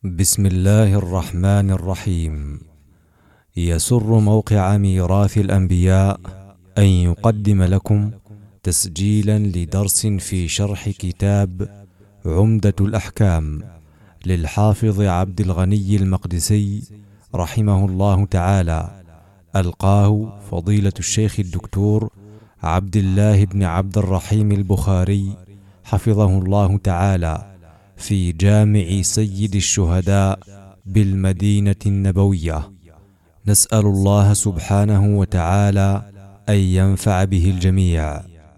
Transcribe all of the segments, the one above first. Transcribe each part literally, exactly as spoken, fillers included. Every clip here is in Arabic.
بسم الله الرحمن الرحيم. يسر موقع ميراث الأنبياء أن يقدم لكم تسجيلا لدرس في شرح كتاب عمدة الأحكام للحافظ عبد الغني المقدسي رحمه الله تعالى، ألقاه فضيلة الشيخ الدكتور عبد الله بن عبد الرحيم البخاري حفظه الله تعالى في جامع سيد الشهداء بالمدينة النبوية. نسأل الله سبحانه وتعالى أن ينفع به الجميع.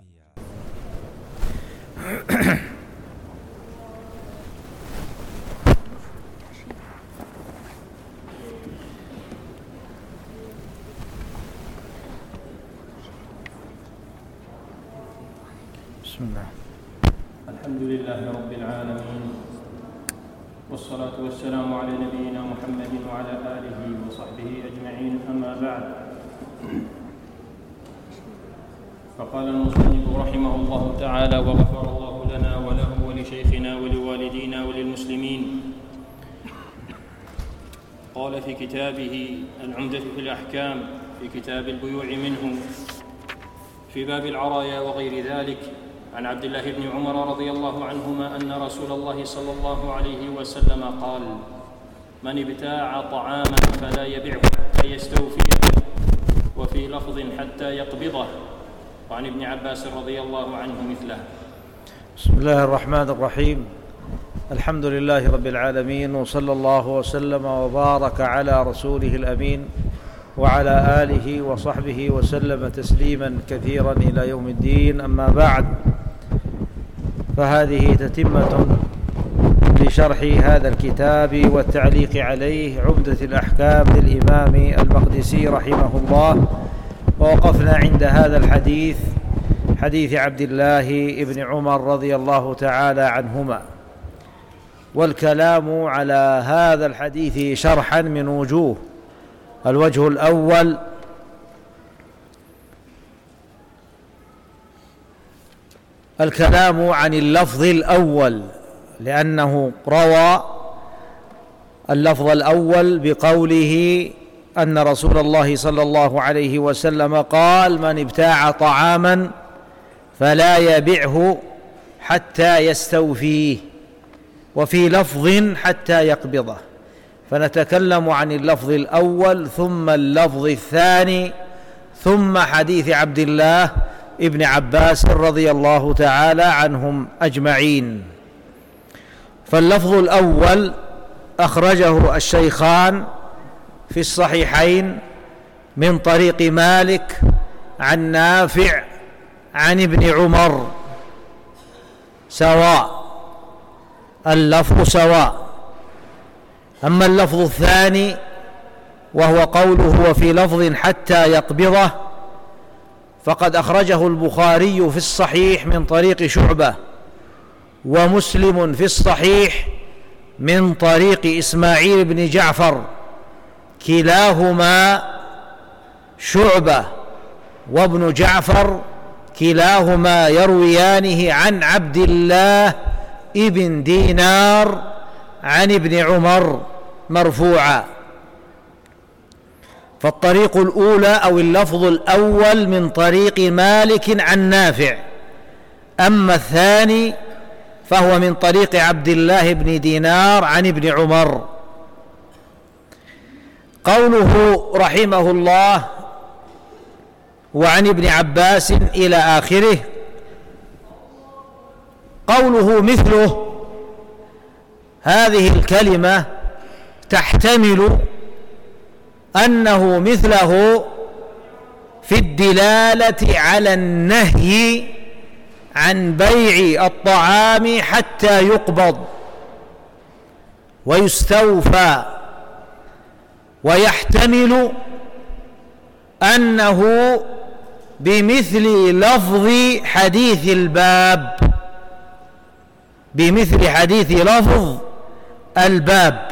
بسم الله. الحمد لله رب العالمين، والصلاة والسلام على نبينا محمد وعلى آله وصحبه أجمعين، أما بعد. فقال المصنف رحمه الله تعالى: وغفر الله لنا وله ولشيخنا ولوالدينا وللمسلمين. قال في كتابه العمدة في الأحكام في كتاب البيوع منه في باب العرايا وغير ذلك عن عبد الله بن عمر رضي الله عنهما أن رسول الله صلى الله عليه وسلم قال: من ابتاع طعاما فلا يبعه حتى يستوفيه، وفي لفظ حتى يقبضه. وعن ابن عباس رضي الله عنه مثله. بسم الله الرحمن الرحيم. الحمد لله رب العالمين، وصلى الله وسلم وبارك على رسوله الأمين وعلى آله وصحبه وسلم تسليما كثيرا إلى يوم الدين، أما بعد، فهذه تتمة لشرح هذا الكتاب والتعليق عليه، عمدة الأحكام للإمام المقدسي رحمه الله. ووقفنا عند هذا الحديث، حديث عبد الله بن عمر رضي الله تعالى عنهما، والكلام على هذا الحديث شرحا من وجوه. الوجه الأول: الكلام عن اللفظ الأول، لأنه روى اللفظ الأول بقوله أن رسول الله صلى الله عليه وسلم قال: من ابتاع طعاما فلا يبعه حتى يستوفيه، وفي لفظ حتى يقبضه. فنتكلم عن اللفظ الأول ثم اللفظ الثاني ثم حديث عبد الله ابن عباس رضي الله تعالى عنهم أجمعين. فاللفظ الأول أخرجه الشيخان في الصحيحين من طريق مالك عن نافع عن ابن عمر، سواء، اللفظ سواء. أما اللفظ الثاني وهو قوله وفي لفظ حتى يقبضه، فقد أخرجه البخاري في الصحيح من طريق شعبة، ومسلم في الصحيح من طريق إسماعيل بن جعفر، كلاهما شعبة وابن جعفر كلاهما يرويانه عن عبد الله ابن دينار عن ابن عمر مرفوعا. فالطريق الأولى أو اللفظ الأول من طريق مالك عن نافع، أما الثاني فهو من طريق عبد الله بن دينار عن ابن عمر. قوله رحمه الله وعن ابن عباس إلى آخره، قوله مثله، هذه الكلمة تحتمل أنه مثله في الدلالة على النهي عن بيع الطعام حتى يقبض ويستوفى، ويحتمل أنه بمثل لفظ حديث الباب، بمثل حديث لفظ الباب.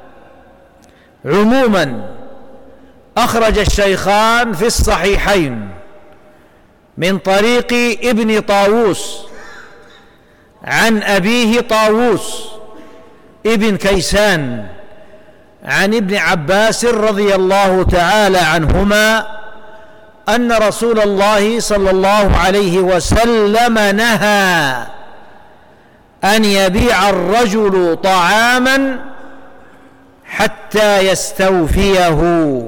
عموما أخرج الشيخان في الصحيحين من طريق ابن طاووس عن أبيه طاووس ابن كيسان عن ابن عباس رضي الله تعالى عنهما أن رسول الله صلى الله عليه وسلم نهى أن يبيع الرجل طعاما حتى يستوفيه.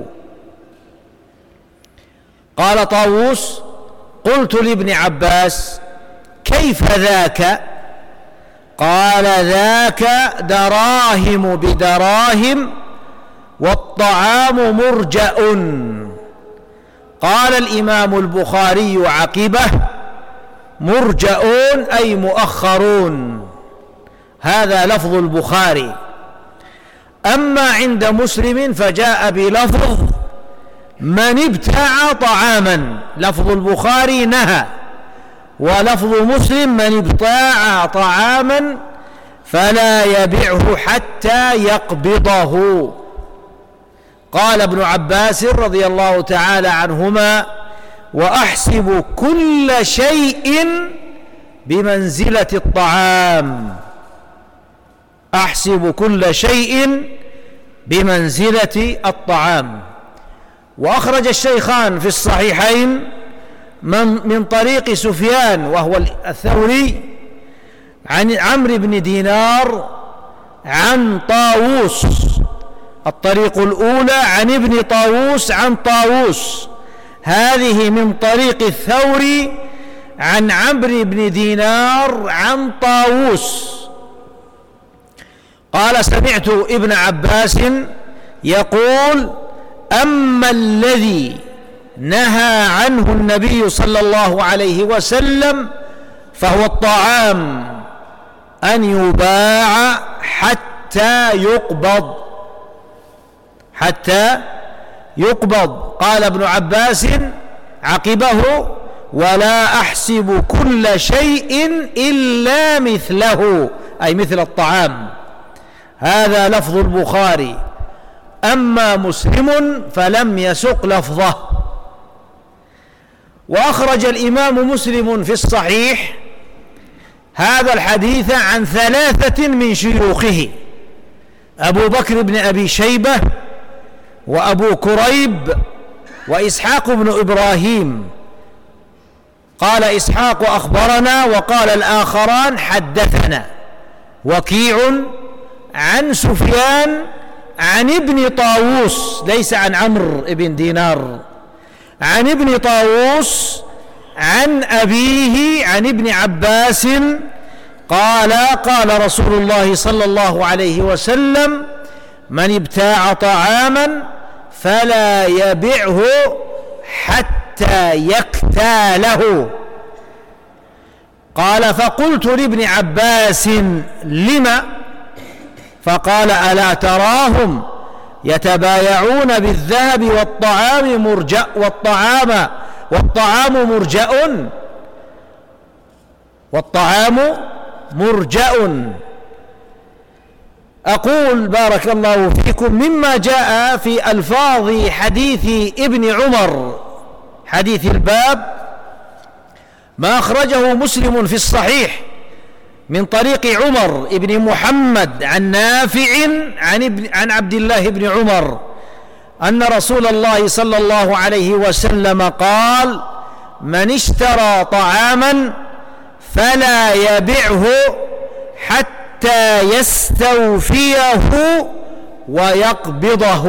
قال طاووس: قلت لابن عباس: كيف ذاك؟ قال: ذاك دراهم بدراهم والطعام مرجأ. قال الإمام البخاري عقبه: مرجأون أي مؤخرون. هذا لفظ البخاري. أما عند مسلم فجاء بلفظ من ابتاع طعاما. لفظ البخاري نهى، ولفظ مسلم من ابتاع طعاما فلا يبيعه حتى يقبضه. قال ابن عباس رضي الله تعالى عنهما: وأحسب كل شيء بمنزلة الطعام. أحسب كل شيء بمنزلة الطعام. وأخرج الشيخان في الصحيحين من, من طريق سفيان وهو الثوري عن عمرو بن دينار عن طاووس. الطريق الأولى عن ابن طاووس عن طاووس، هذه من طريق الثوري عن عمرو بن دينار عن طاووس. قال: سمعت ابن عباس يقول: أما الذي نهى عنه النبي صلى الله عليه وسلم فهو الطعام، أن يباع حتى يقبض حتى يقبض. قال ابن عباس عقبه: ولا أحسب كل شيء إلا مثله، أي مثل الطعام. هذا لفظ البخاري. أما مسلم فلم يسق لفظه. وأخرج الإمام مسلم في الصحيح هذا الحديث عن ثلاثة من شيوخه: أبو بكر بن أبي شيبة، وأبو كريب، وإسحاق بن إبراهيم. قال إسحاق: أخبرنا، وقال الآخران: حدثنا. وكيع عن سفيان عن ابن طاووس، ليس عن عمرو بن دينار، عن ابن طاووس عن أبيه عن ابن عباس قال: قال رسول الله صلى الله عليه وسلم: من ابتاع طعاما فلا يبعه حتى يكتاله. قال: فقلت لابن عباس: لم؟ فقال: ألا تراهم يتبايعون بالذهب والطعام مرجأ والطعام والطعام مرجأ والطعام مرجأ. أقول بارك الله فيكم مما جاء في ألفاظ حديث ابن عمر، حديث الباب، ما أخرجه مسلم في الصحيح من طريق عمر ابن محمد عن نافع عن, ابن عن عبد الله بن عمر أن رسول الله صلى الله عليه وسلم قال: من اشترى طعاما فلا يبعه حتى يستوفيه ويقبضه.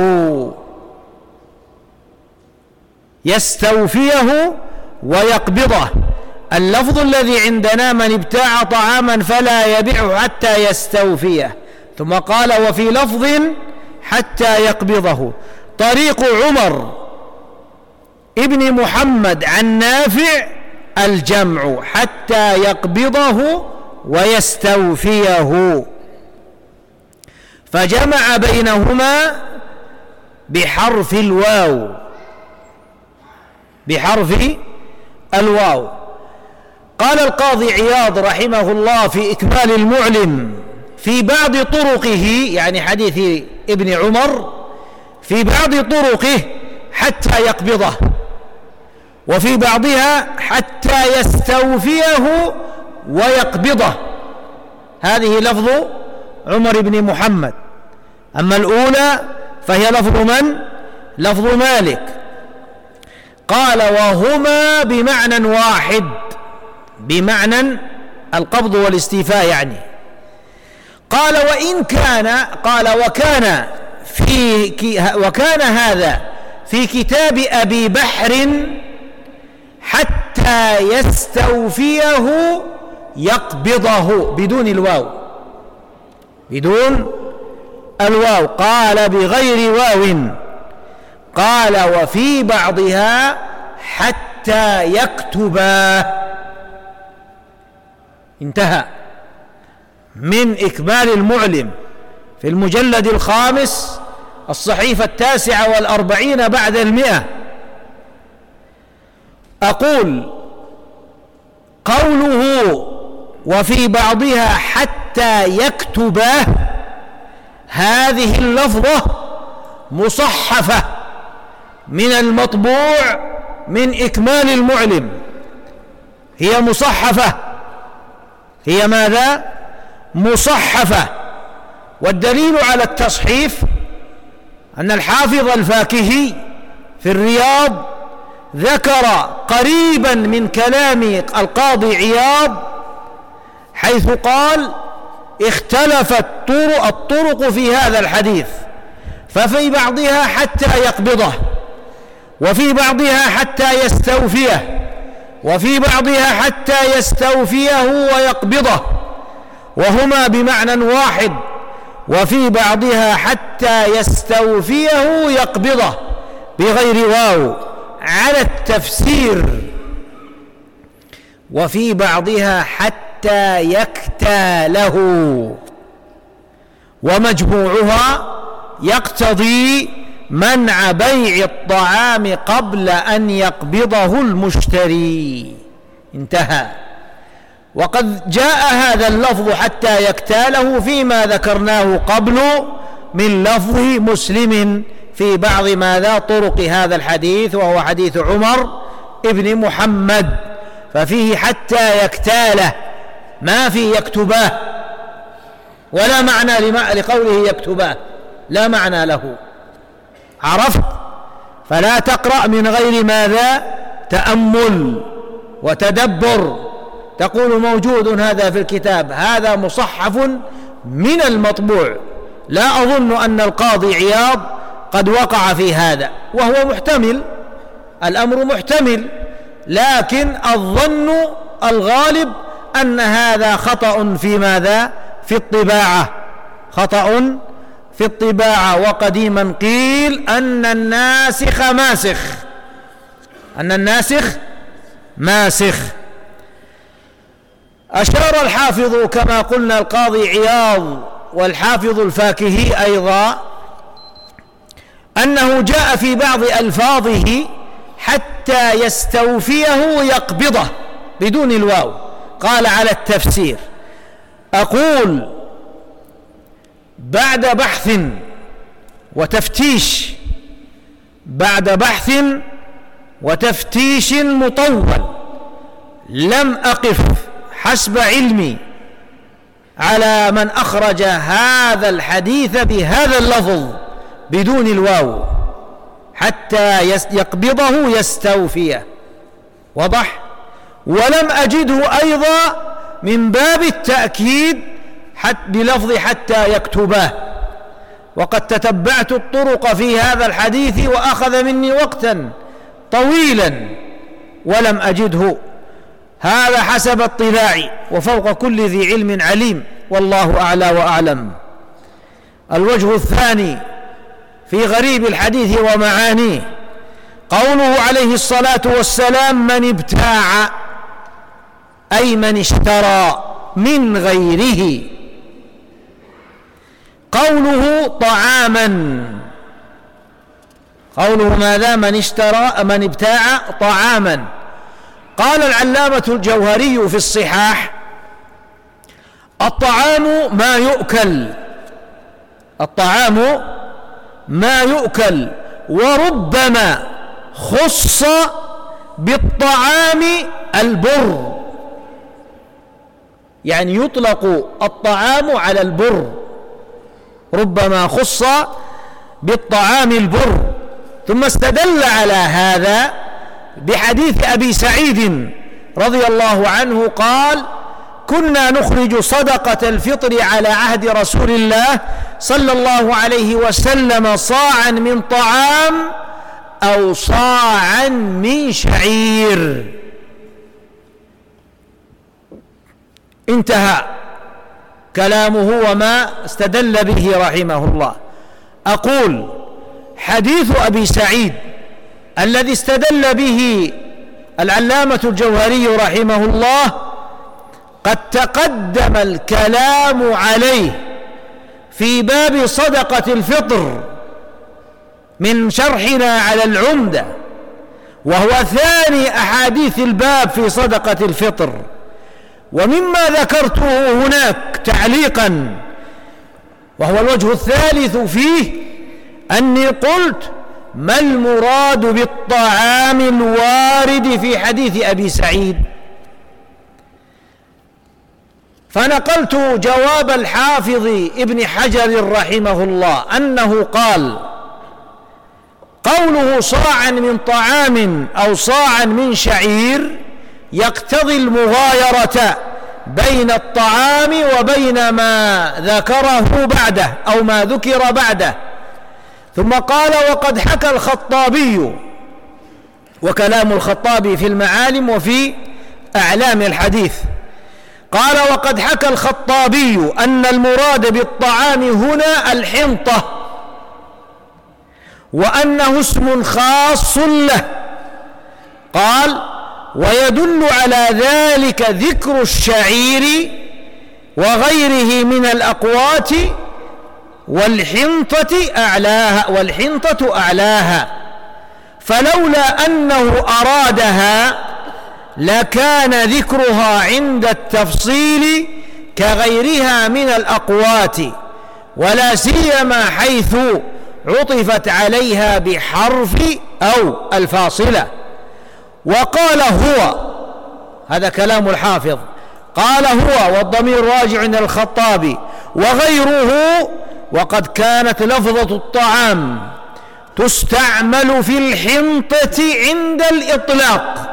يستوفيه ويقبضه. اللفظ الذي عندنا: من ابتاع طعاما فلا يبيعه حتى يستوفيه. ثم قال: وفي لفظ حتى يقبضه. طريق عمر ابن محمد عن نافع الجمع حتى يقبضه ويستوفيه، فجمع بينهما بحرف الواو بحرف الواو. قال القاضي عياض رحمه الله في إكمال المعلم: في بعض طرقه، يعني حديث ابن عمر، في بعض طرقه حتى يقبضه، وفي بعضها حتى يستوفيه ويقبضه. هذه لفظ عمر بن محمد. أما الأولى فهي لفظ من؟ لفظ مالك. قال وهما بمعنى واحد، بمعنى القبض والاستيفاء يعني. قال وإن كان، قال وكان في وكان هذا في كتاب أبي بحر حتى يستوفيه يقبضه، بدون الواو، بدون الواو. قال بغير واو. قال وفي بعضها حتى يكتبا. انتهى من إكمال المعلم في المجلد الخامس الصحيفة التاسعة والأربعين بعد المئة. أقول قوله وفي بعضها حتى يكتبه، هذه اللفظة مصحفة من المطبوع من إكمال المعلم، هي مصحفة، هي ماذا؟ مصحفة. والدليل على التصحيف أن الحافظ الفاكهي في الرياض ذكر قريبا من كلام القاضي عياض حيث قال اختلفت الطرق في هذا الحديث، ففي بعضها حتى يقبضه، وفي بعضها حتى يستوفيه، وفي بعضها حتى يستوفيه ويقبضه، وهما بمعنى واحد. وفي بعضها حتى يستوفيه يقبضه بغير واو على التفسير، وفي بعضها حتى يكتاله، ومجموعها يقتضي منع بيع الطعام قبل أن يقبضه المشتري. انتهى. وقد جاء هذا اللفظ حتى يكتاله فيما ذكرناه قبل من لفظ مسلم في بعض ماذا طرق هذا الحديث، وهو حديث عمر ابن محمد، ففيه حتى يكتاله، ما في يكتباه، ولا معنى لقوله يكتباه، لا معنى له. عرفت؟ فلا تقرأ من غير ماذا؟ تأمل وتدبر. تقول موجود هذا في الكتاب، هذا مصحف من المطبوع. لا أظن أن القاضي عياض قد وقع في هذا، وهو محتمل، الأمر محتمل، لكن الظن الغالب أن هذا خطأ في ماذا؟ في الطباعة، خطأ في الطباعة. وقديما قيل أن الناسخ ماسخ، أن الناسخ ماسخ. أشار الحافظ كما قلنا القاضي عياض والحافظ الفاكهي أيضا أنه جاء في بعض ألفاظه حتى يستوفيه يقبضه بدون الواو. قال على التفسير. أقول بعد بحث وتفتيش، بعد بحث وتفتيش مطول، لم أقف حسب علمي على من أخرج هذا الحديث بهذا اللفظ بدون الواو حتى يقبضه يستوفيه، وضح. ولم أجده أيضا من باب التأكيد بلفظ حتى يكتباه، وقد تتبعت الطرق في هذا الحديث وأخذ مني وقتا طويلا ولم أجده. هذا حسب اطلاعي، وفوق كل ذي علم عليم، والله أعلى وأعلم. الوجه الثاني في غريب الحديث ومعانيه قوله عليه الصلاة والسلام من ابتاع، أي من اشترى من غيره. قوله طعاما، قوله ماذا؟ من اشترى، من ابتاع طعاما. قال العلامة الجوهري في الصحاح الطعام ما يؤكل، الطعام ما يؤكل، وربما خص بالطعام البر، يعني يطلق الطعام على البر ربما خص بالطعام البر. ثم استدل على هذا بحديث أبي سعيد رضي الله عنه قال: كنا نخرج صدقة الفطر على عهد رسول الله صلى الله عليه وسلم صاعا من طعام أو صاعا من شعير. انتهى كلامه وما استدل به رحمه الله. أقول: حديث أبي سعيد الذي استدل به العلامة الجوهري رحمه الله قد تقدم الكلام عليه في باب صدقة الفطر من شرحنا على العمدة، وهو ثاني أحاديث الباب في صدقة الفطر. ومما ذكرته هناك تعليقا، وهو الوجه الثالث فيه، أني قلت: ما المراد بالطعام الوارد في حديث أبي سعيد؟ فنقلت جواب الحافظ ابن حجر رحمه الله أنه قال: قوله صاعا من طعام أو صاعا من شعير يقتضي المغايرة بين الطعام وبين ما ذكره بعده أو ما ذكر بعده. ثم قال: وقد حكى الخطابي، وكلام الخطابي في المعالم وفي أعلام الحديث، قال: وقد حكى الخطابي أن المراد بالطعام هنا الحنطة، وأنه اسم خاص له. قال: ويدل على ذلك ذكر الشعير وغيره من الأقوات والحنطة أعلاها والحنطة أعلاها، فلولا أنه أرادها لكان ذكرها عند التفصيل كغيرها من الأقوات، ولا سيما حيث عطفت عليها بحرف أو الفاصلة. وقال هو، هذا كلام الحافظ، قال هو والضمير راجع إلى الخطابي وغيره: وقد كانت لفظة الطعام تستعمل في الحنطة عند الإطلاق،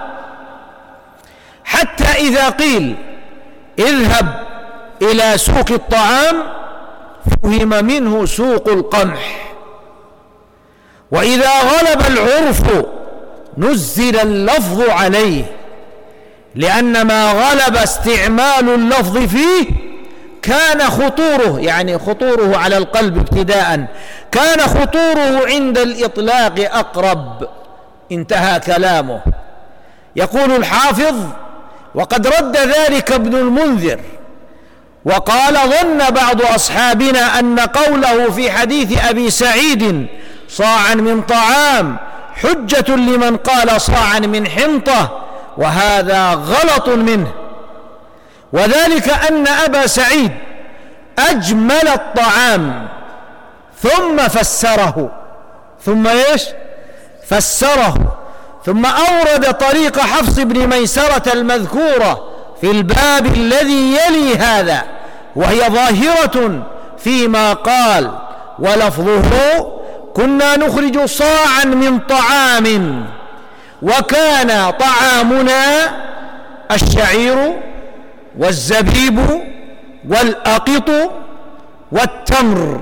حتى إذا قيل اذهب إلى سوق الطعام فهم منه سوق القمح، وإذا غلب العرف نزل اللفظ عليه، لأن ما غلب استعمال اللفظ فيه كان خطوره، يعني خطوره على القلب ابتداء، كان خطوره عند الإطلاق أقرب. انتهى كلامه. يقول الحافظ: وقد رد ذلك ابن المنذر، وقال: ظن بعض أصحابنا أن قوله في حديث أبي سعيد صاعا من طعام حجة لمن قال صاعا من حنطة، وهذا غلط منه، وذلك أن أبا سعيد أجمل الطعام ثم فسره ثم إيش فسره ثم أورد طريق حفص بن ميسرة المذكورة في الباب الذي يلي هذا، وهي ظاهرة فيما قال: ولفظه كنا نخرج صاعا من طعام، وكان طعامنا الشعير والزبيب والأقط والتمر،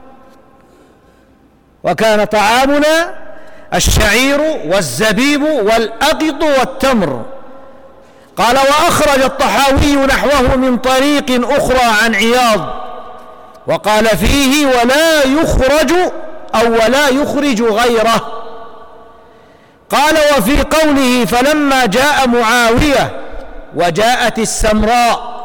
وكان طعامنا الشعير والزبيب والأقط والتمر. قال: وأخرج الطحاوي نحوه من طريق أخرى عن عياض، وقال فيه: ولا يخرج أو ولا يخرج غيره. قال: وفي قوله فلما جاء معاوية وجاءت السمراء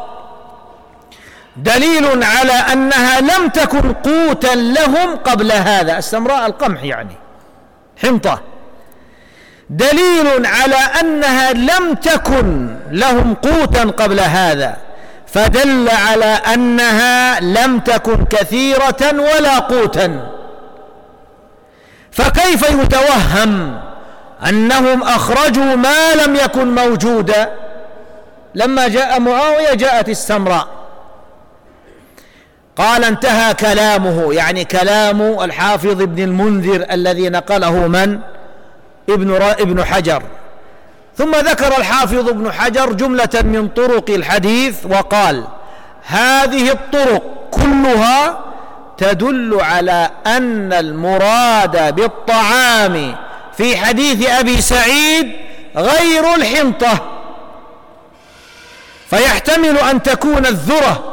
دليل على أنها لم تكن قوتا لهم قبل هذا. السمراء القمح يعني حنطة. دليل على أنها لم تكن لهم قوتا قبل هذا، فدل على أنها لم تكن كثيرة ولا قوتا. فكيف يتوهم أنهم أخرجوا ما لم يكن موجودا؟ لما جاء معاوية جاءت السمراء. قال انتهى كلامه، يعني كلام الحافظ ابن المنذر الذي نقله من؟ ابن, ابن حجر. ثم ذكر الحافظ ابن حجر جملة من طرق الحديث وقال: هذه الطرق كلها تدل على أن المراد بالطعام في حديث أبي سعيد غير الحنطة، فيحتمل أن تكون الذرة،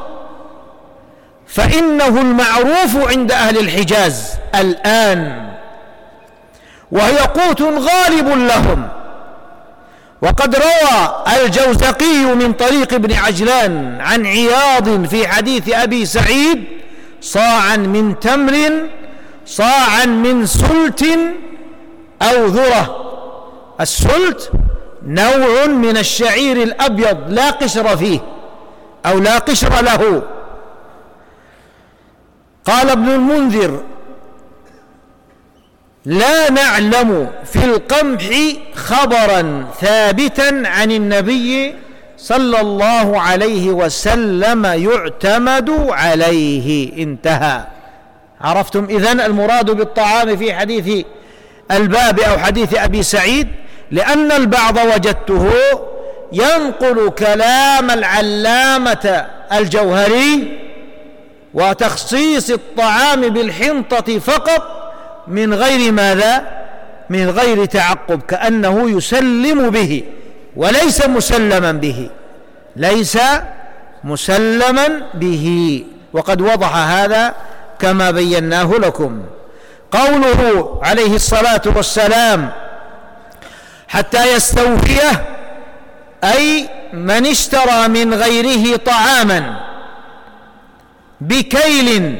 فإنه المعروف عند أهل الحجاز الآن، وهي قوت غالب لهم. وقد روى الجوزقي من طريق ابن عجلان عن عياض في حديث أبي سعيد: صاعا من تمر، صاعا من سلت أو ذرة. السلت نوع من الشعير الأبيض لا قشر فيه أو لا قشر له. قال ابن المنذر: لا نعلم في القمح خبرا ثابتا عن النبي صلى الله عليه وسلم يعتمد عليه. انتهى. عرفتم إذن المراد بالطعام في حديث الباب أو حديث أبي سعيد، لأن البعض وجدته ينقل كلام العلامة الجوهري وتخصيص الطعام بالحنطة فقط من غير ماذا؟ من غير تعقب، كأنه يسلم به وليس مسلما به، ليس مسلما به. وقد وضح هذا كما بيناه لكم. قوله عليه الصلاة والسلام: حتى يستوفيه، أي من اشترى من غيره طعاما بكيل،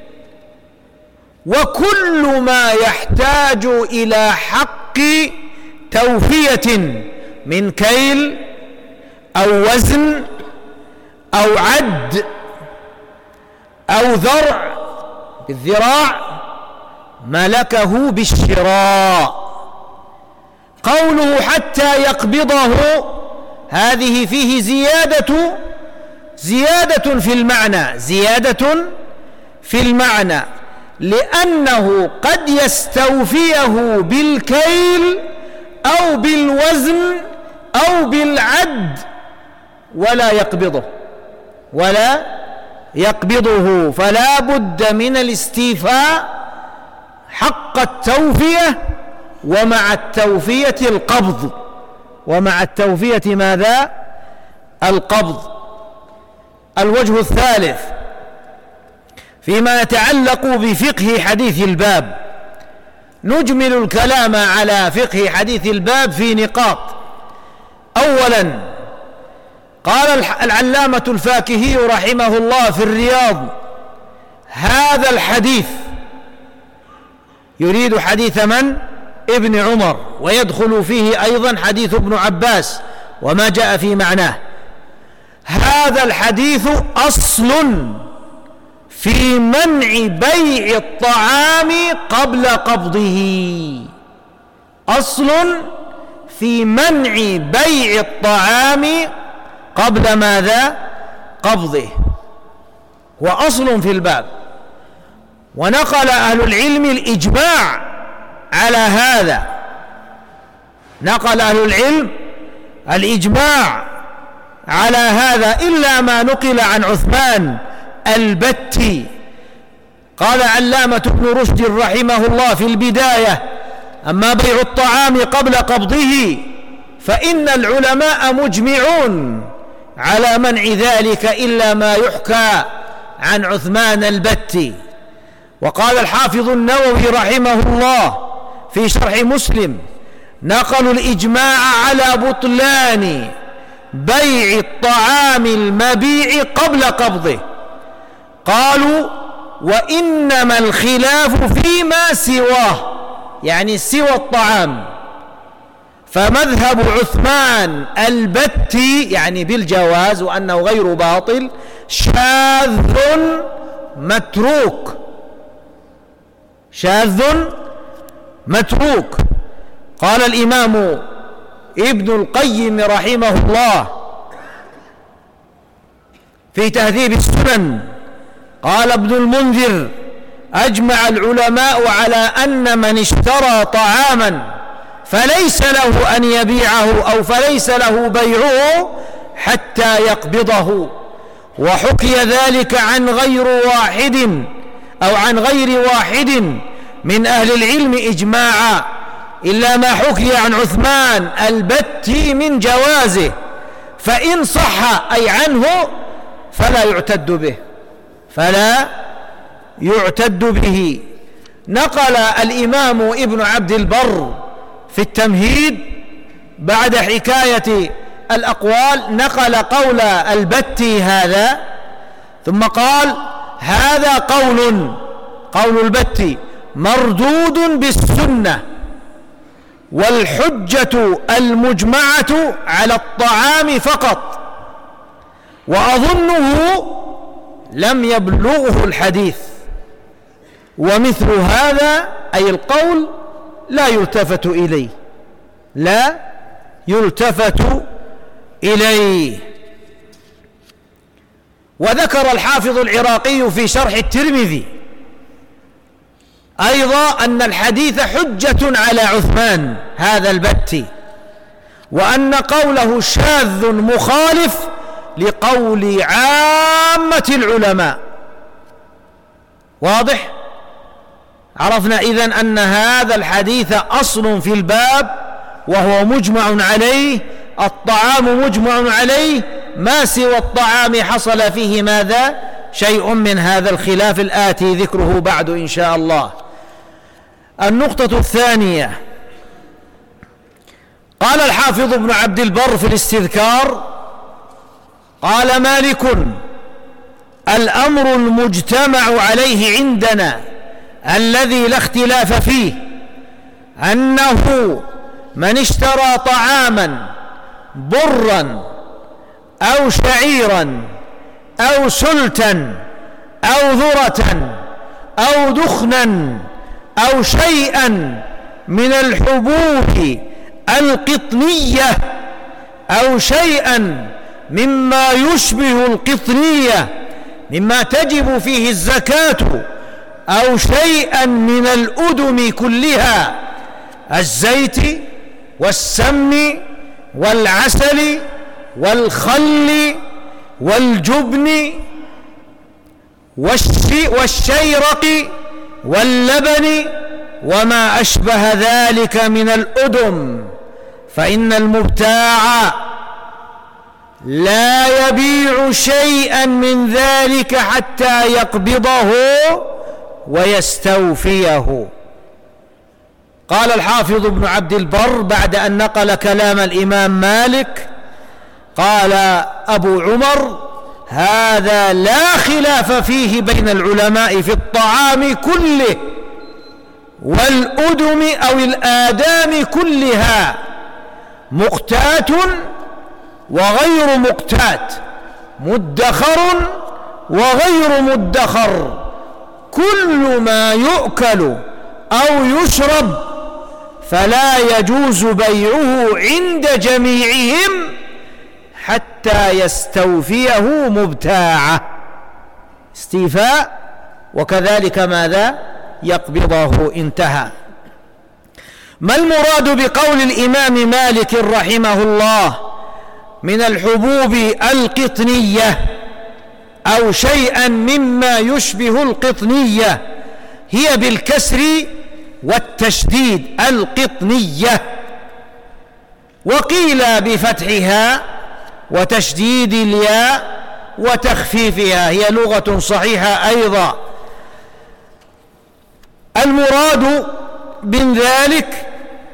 وكل ما يحتاج إلى حق توفية من كيل أو وزن أو عد أو ذرع بالذراع ملكه بالشراء. قوله حتى يقبضه، هذه فيه زيادة زيادة في المعنى، زيادة في المعنى، لأنه قد يستوفيه بالكيل أو بالوزن أو بالعد ولا يقبضه ولا يقبضه فلا بد من الاستيفاء حق التوفية، ومع التوفية القبض، ومع التوفية ماذا؟ القبض. الوجه الثالث فيما يتعلق بفقه حديث الباب، نجمل الكلام على فقه حديث الباب في نقاط. أولا، قال العلامة الفاكهي رحمه الله في الرياض: هذا الحديث، يريد حديث من؟ ابن عمر، ويدخل فيه أيضا حديث ابن عباس وما جاء في معناه. هذا الحديث أصل في منع بيع الطعام قبل قبضه، أصل في منع بيع الطعام قبل ماذا؟ قبضه، وأصل في الباب. ونقل أهل العلم الإجماع على هذا، نقل أهل العلم الإجماع على هذا، إلا ما نقل عن عثمان البتي. قال علامة ابن رشد رحمه الله في البداية: أما بيع الطعام قبل قبضه فإن العلماء مجمعون على منع ذلك إلا ما يحكى عن عثمان البتي. وقال الحافظ النووي رحمه الله في شرح مسلم: نقلوا الإجماع على بطلان بيع الطعام المبيع قبل قبضه. قالوا: وإنما الخلاف فيما سواه، يعني سوى الطعام. فمذهب عثمان البتي يعني بالجواز وأنه غير باطل شاذ متروك، شاذ متروك. قال الإمام ابن القيم رحمه الله في تهذيب السنن: قال ابن المنذر: أجمع العلماء على أن من اشترى طعاما فليس له أن يبيعه أو فليس له بيعه حتى يقبضه، وحكي ذلك عن غير واحد أو عن غير واحد من أهل العلم إجماعا، إلا ما حكي عن عثمان البتي من جوازه، فإن صح أي عنه فلا يعتد به فلا يعتد به. نقل الإمام ابن عبد البر في التمهيد بعد حكاية الأقوال، نقل قول البتي هذا، ثم قال: هذا قول قول البتي مردود بالسنة، والحجة المجمعة على الطعام فقط، وأظنه لم يبلغه الحديث، ومثل هذا أي القول لا يلتفت إليه لا يلتفت إليه. وذكر الحافظ العراقي في شرح الترمذي أيضا أن الحديث حجة على عثمان هذا البتي، وأن قوله شاذ مخالف لقول عامة العلماء. واضح؟ عرفنا إذن أن هذا الحديث أصل في الباب وهو مجمع عليه، الطعام مجمع عليه، ما سوى الطعام حصل فيه ماذا؟ شيء من هذا الخلاف الآتي ذكره بعد إن شاء الله. النقطة الثانية، قال الحافظ ابن عبد البر في الاستذكار: قال مالك: الأمر المجتمع عليه عندنا الذي لا اختلاف فيه أنه من اشترى طعاما برا أو شعيرا أو سلتا أو ذرة أو دخنا أو شيئا من الحبوب القطنية أو شيئا مما يشبه القطنية مما تجب فيه الزكاة أو شيئا من الأدم كلها، الزيت والسمن والعسل والخل والجبن والشيرق واللبن وما أشبه ذلك من الأدم، فإن المبتاع لا يبيع شيئا من ذلك حتى يقبضه ويستوفيه. قال الحافظ ابن عبد البر بعد أن نقل كلام الإمام مالك: قال أبو عمر: هذا لا خلاف فيه بين العلماء في الطعام كله والأدم أو الآدام كلها، مقتات وغير مقتات، مدخر وغير مدخر، كل ما يؤكل أو يشرب فلا يجوز بيعه عند جميعهم حتى يستوفيه مبتاعه، استيفاء، وكذلك ماذا؟ يقبضه. انتهى. ما المراد بقول الإمام مالك رحمه الله من الحبوب القطنية أو شيئا مما يشبه القطنية؟ هي بالكسر والتشديد القطنية، وقيل بفتحها وتشديد الياء وتخفيفها، هي لغة صحيحة أيضا. المراد من ذلك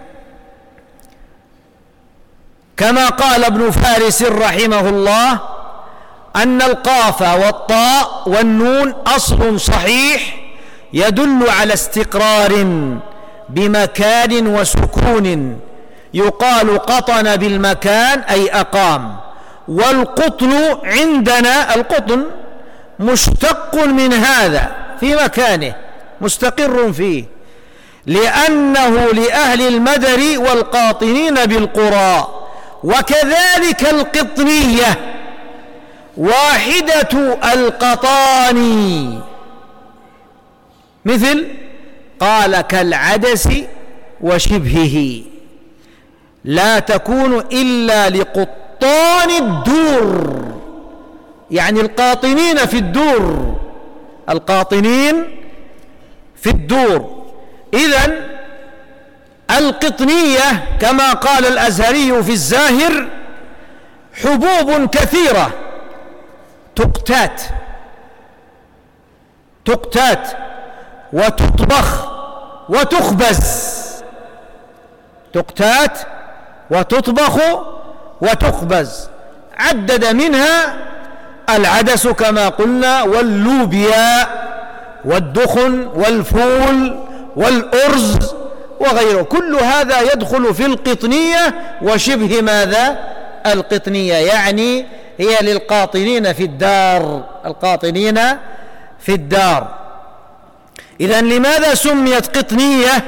كما قال ابن فارس رحمه الله أن القاف والطاء والنون أصل صحيح يدل على استقرار بمكان وسكون، يقال قطن بالمكان أي أقام. والقطن عندنا القطن مشتق من هذا في مكانه مستقر فيه، لأنه لأهل المدر والقاطنين بالقرى. وكذلك القطنية، واحدة القطان، مثل قال كالعدس وشبهه، لا تكون إلا لقطان الدور، يعني القاطنين في الدور، القاطنين في الدور. إذن القطنية كما قال الأزهري في الزاهر حبوب كثيرة تقتات تقتات وتطبخ وتخبز، تقتات وتطبخ وتخبز. عدد منها العدس كما قلنا، واللوبيا والدخن والفول والأرز وغيره، كل هذا يدخل في القطنية وشبه ماذا؟ القطنية، يعني هي للقاطنين في الدار، القاطنين في الدار. إذن لماذا سميت قطنية؟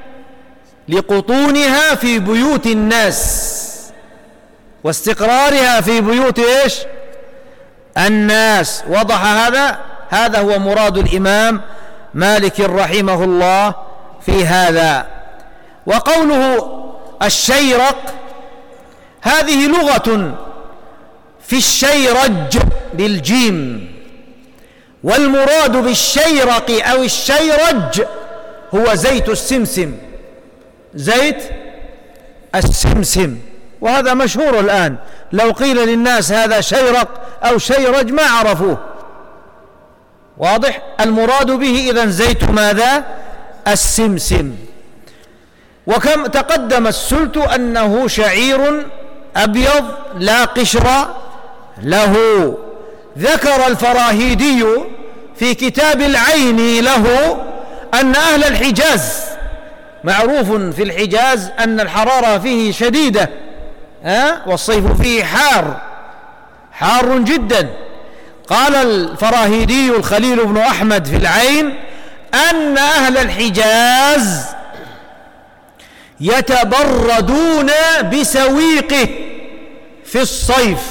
لقطونها في بيوت الناس واستقرارها في بيوت إيش؟ الناس. وضح هذا؟ هذا هو مراد الإمام مالك رحمه الله في هذا. وقوله الشيرق هذه لغة في الشيرج بالجيم، والمراد بالشيرق أو الشيرج هو زيت السمسم، زيت السمسم، وهذا مشهور الآن. لو قيل للناس هذا شيرق أو شيرج ما عرفوه. واضح؟ المراد به إذن زيت ماذا؟ السمسم. وكم تقدم السلت أنه شعير أبيض لا قشر له. ذكر الفراهيدي في كتاب العين له أن أهل الحجاز، معروف في الحجاز أن الحرارة فيه شديدة ها؟ والصيف فيه حار حار جدا. قال الفراهيدي الخليل بن أحمد في العين أن أهل الحجاز يتبردون بسويقه في الصيف،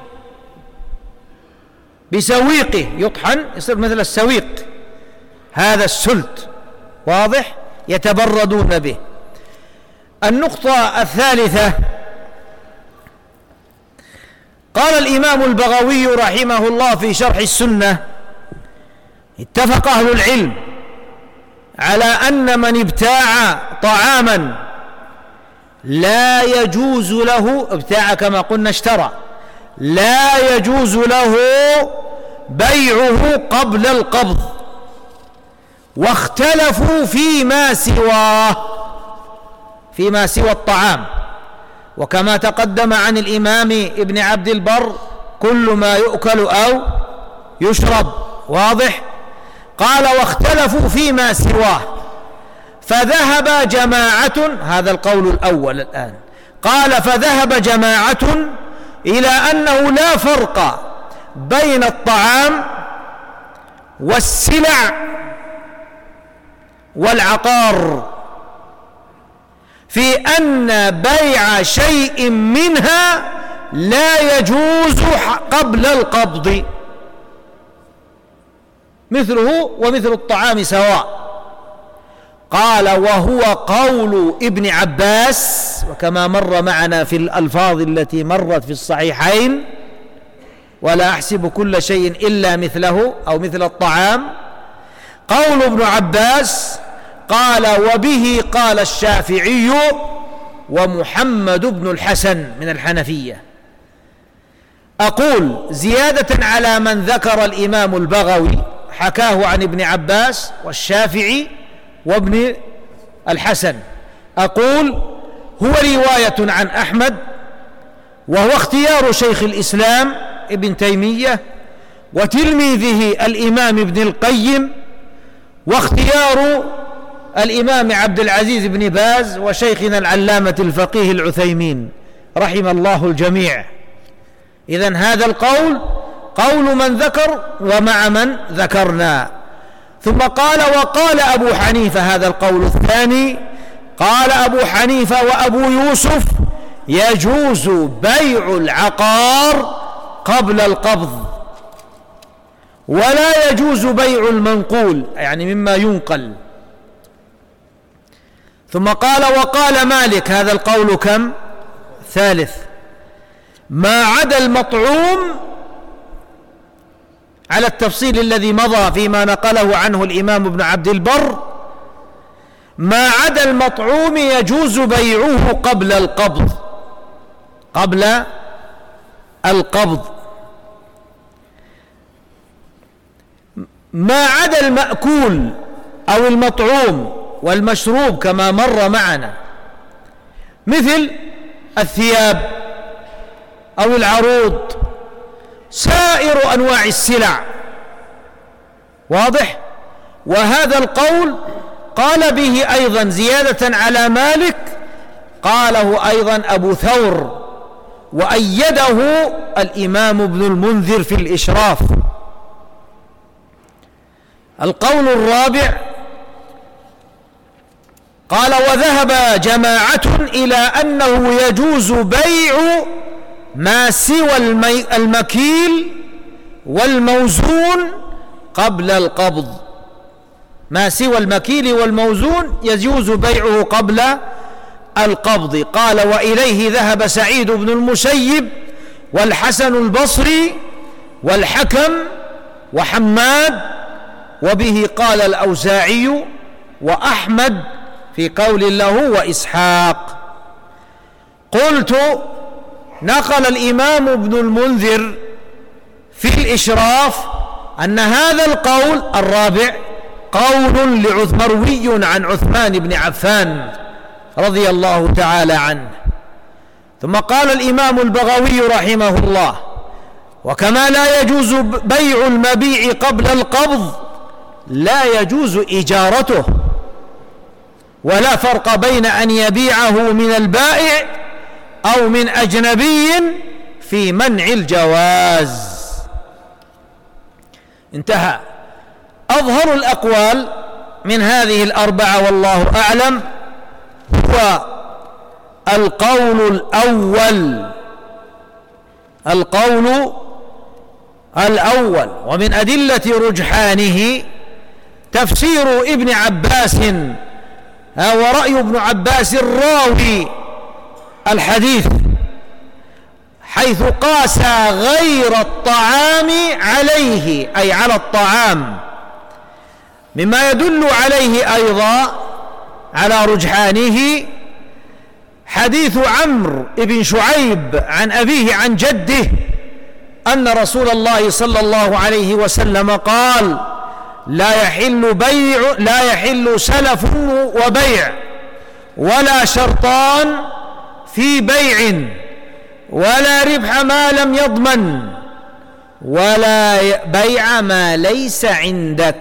بسويقه يطحن يصير مثل السويق، هذا السلت. واضح؟ يتبردون به. النقطة الثالثة، قال الإمام البغوي رحمه الله في شرح السنة: اتفق أهل العلم على أن من ابتاع طعاما لا يجوز له، ابتاع كما قلنا اشترى، لا يجوز له بيعه قبل القبض، واختلفوا فيما سواه، فيما سوى الطعام. وكما تقدم عن الإمام ابن عبد البر كل ما يؤكل أو يشرب. واضح؟ قال واختلفوا فيما سواه، فذهب جماعة، هذا القول الأول الآن، قال فذهب جماعة إلى أنه لا فرق بين الطعام والسلع والعقار، في أن بيع شيء منها لا يجوز قبل القبض، مثله ومثل الطعام سواء. قال وهو قول ابن عباس، وكما مر معنا في الألفاظ التي مرت في الصحيحين: ولا أحسب كل شيء إلا مثله أو مثل الطعام. قول ابن عباس. قال وبه قال الشافعي ومحمد بن الحسن من الحنفية. أقول زيادة على من ذكر الإمام البغوي، حكاه عن ابن عباس والشافعي وابن الحسن، أقول هو رواية عن أحمد، وهو اختيار شيخ الإسلام ابن تيمية وتلميذه الإمام ابن القيم، واختيار الإمام عبد العزيز بن باز وشيخنا العلامة الفقيه العثيمين رحم الله الجميع. إذن هذا القول قول من ذكر ومع من ذكرنا. ثم قال وقال أبو حنيفة، هذا القول الثاني، قال أبو حنيفة وأبو يوسف: يجوز بيع العقار قبل القبض، ولا يجوز بيع المنقول يعني مما ينقل. ثم قال وقال مالك، هذا القول كم؟ ثالث. ما عدا المطعوم على التفصيل الذي مضى فيما نقله عنه الإمام ابن عبد البر، ما عدا المطعوم يجوز بيعه قبل القبض قبل القبض ما عدا المأكول أو المطعوم والمشروب كما مر معنا، مثل الثياب أو العروض، سائر أنواع السلع. واضح؟ وهذا القول قال به أيضا زيادة على مالك، قاله أيضا أبو ثور، وأيده الإمام ابن المنذر في الإشراف. القول الرابع قال وذهب جماعة إلى أنه يجوز بيع ما سوى المكيل والموزون قبل القبض. ما سوى المكيل والموزون يجوز بيعه قبل القبض. قال وإليه ذهب سعيد بن المسيب والحسن البصري والحكم وحماد، وبه قال الأوزاعي وأحمد في قول له وإسحاق. قلت نقل الإمام ابن المنذر في الإشراف أن هذا القول الرابع قول مروي عن عثمان بن عفان رضي الله تعالى عنه. ثم قال الإمام البغوي رحمه الله وكما لا يجوز بيع المبيع قبل القبض لا يجوز إجارته، ولا فرق بين أن يبيعه من البائع أو من أجنبي في منع الجواز. انتهى. أظهر الأقوال من هذه الأربعة والله أعلم هو القول الأول القول الأول ومن أدلة رجحانه تفسير ابن عباس ورأي ابن عباس الراوي الحديث، حيث قاس غير الطعام عليه أي على الطعام. مما يدل عليه أيضا على رجحانه حديث عمرو بن شعيب عن أبيه عن جده أن رسول الله صلى الله عليه وسلم قال لا يحل بيع لا يحل سلف وبيع ولا شرطان في بيع ولا ربح ما لم يضمن ولا بيع ما ليس عندك.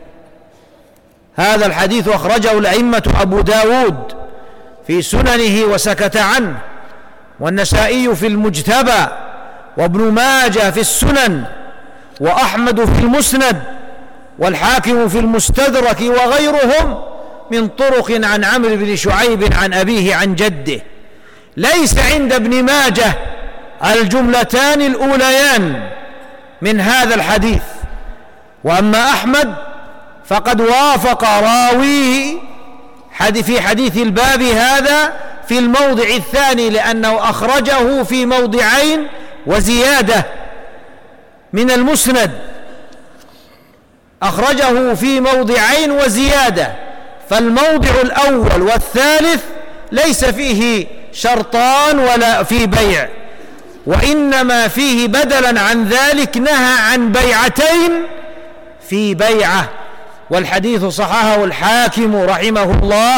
هذا الحديث أخرجه الأئمة أبو داود في سننه وسكت عنه، والنسائي في المجتبى، وابن ماجه في السنن، وأحمد في المسند، والحاكم في المستدرك، وغيرهم من طرق عن عمرو بن شعيب عن أبيه عن جده. ليس عند ابن ماجه الجملتان الأوليان من هذا الحديث، وأما أحمد فقد وافق راويه في حديث الباب هذا في الموضع الثاني، لأنه أخرجه في موضعين وزيادة من المسند، أخرجه في موضعين وزيادة، فالموضع الأول والثالث ليس فيه شرطان ولا في بيع، وإنما فيه بدلا عن ذلك نهى عن بيعتين في بيعة. والحديث صححه الحاكم رحمه الله،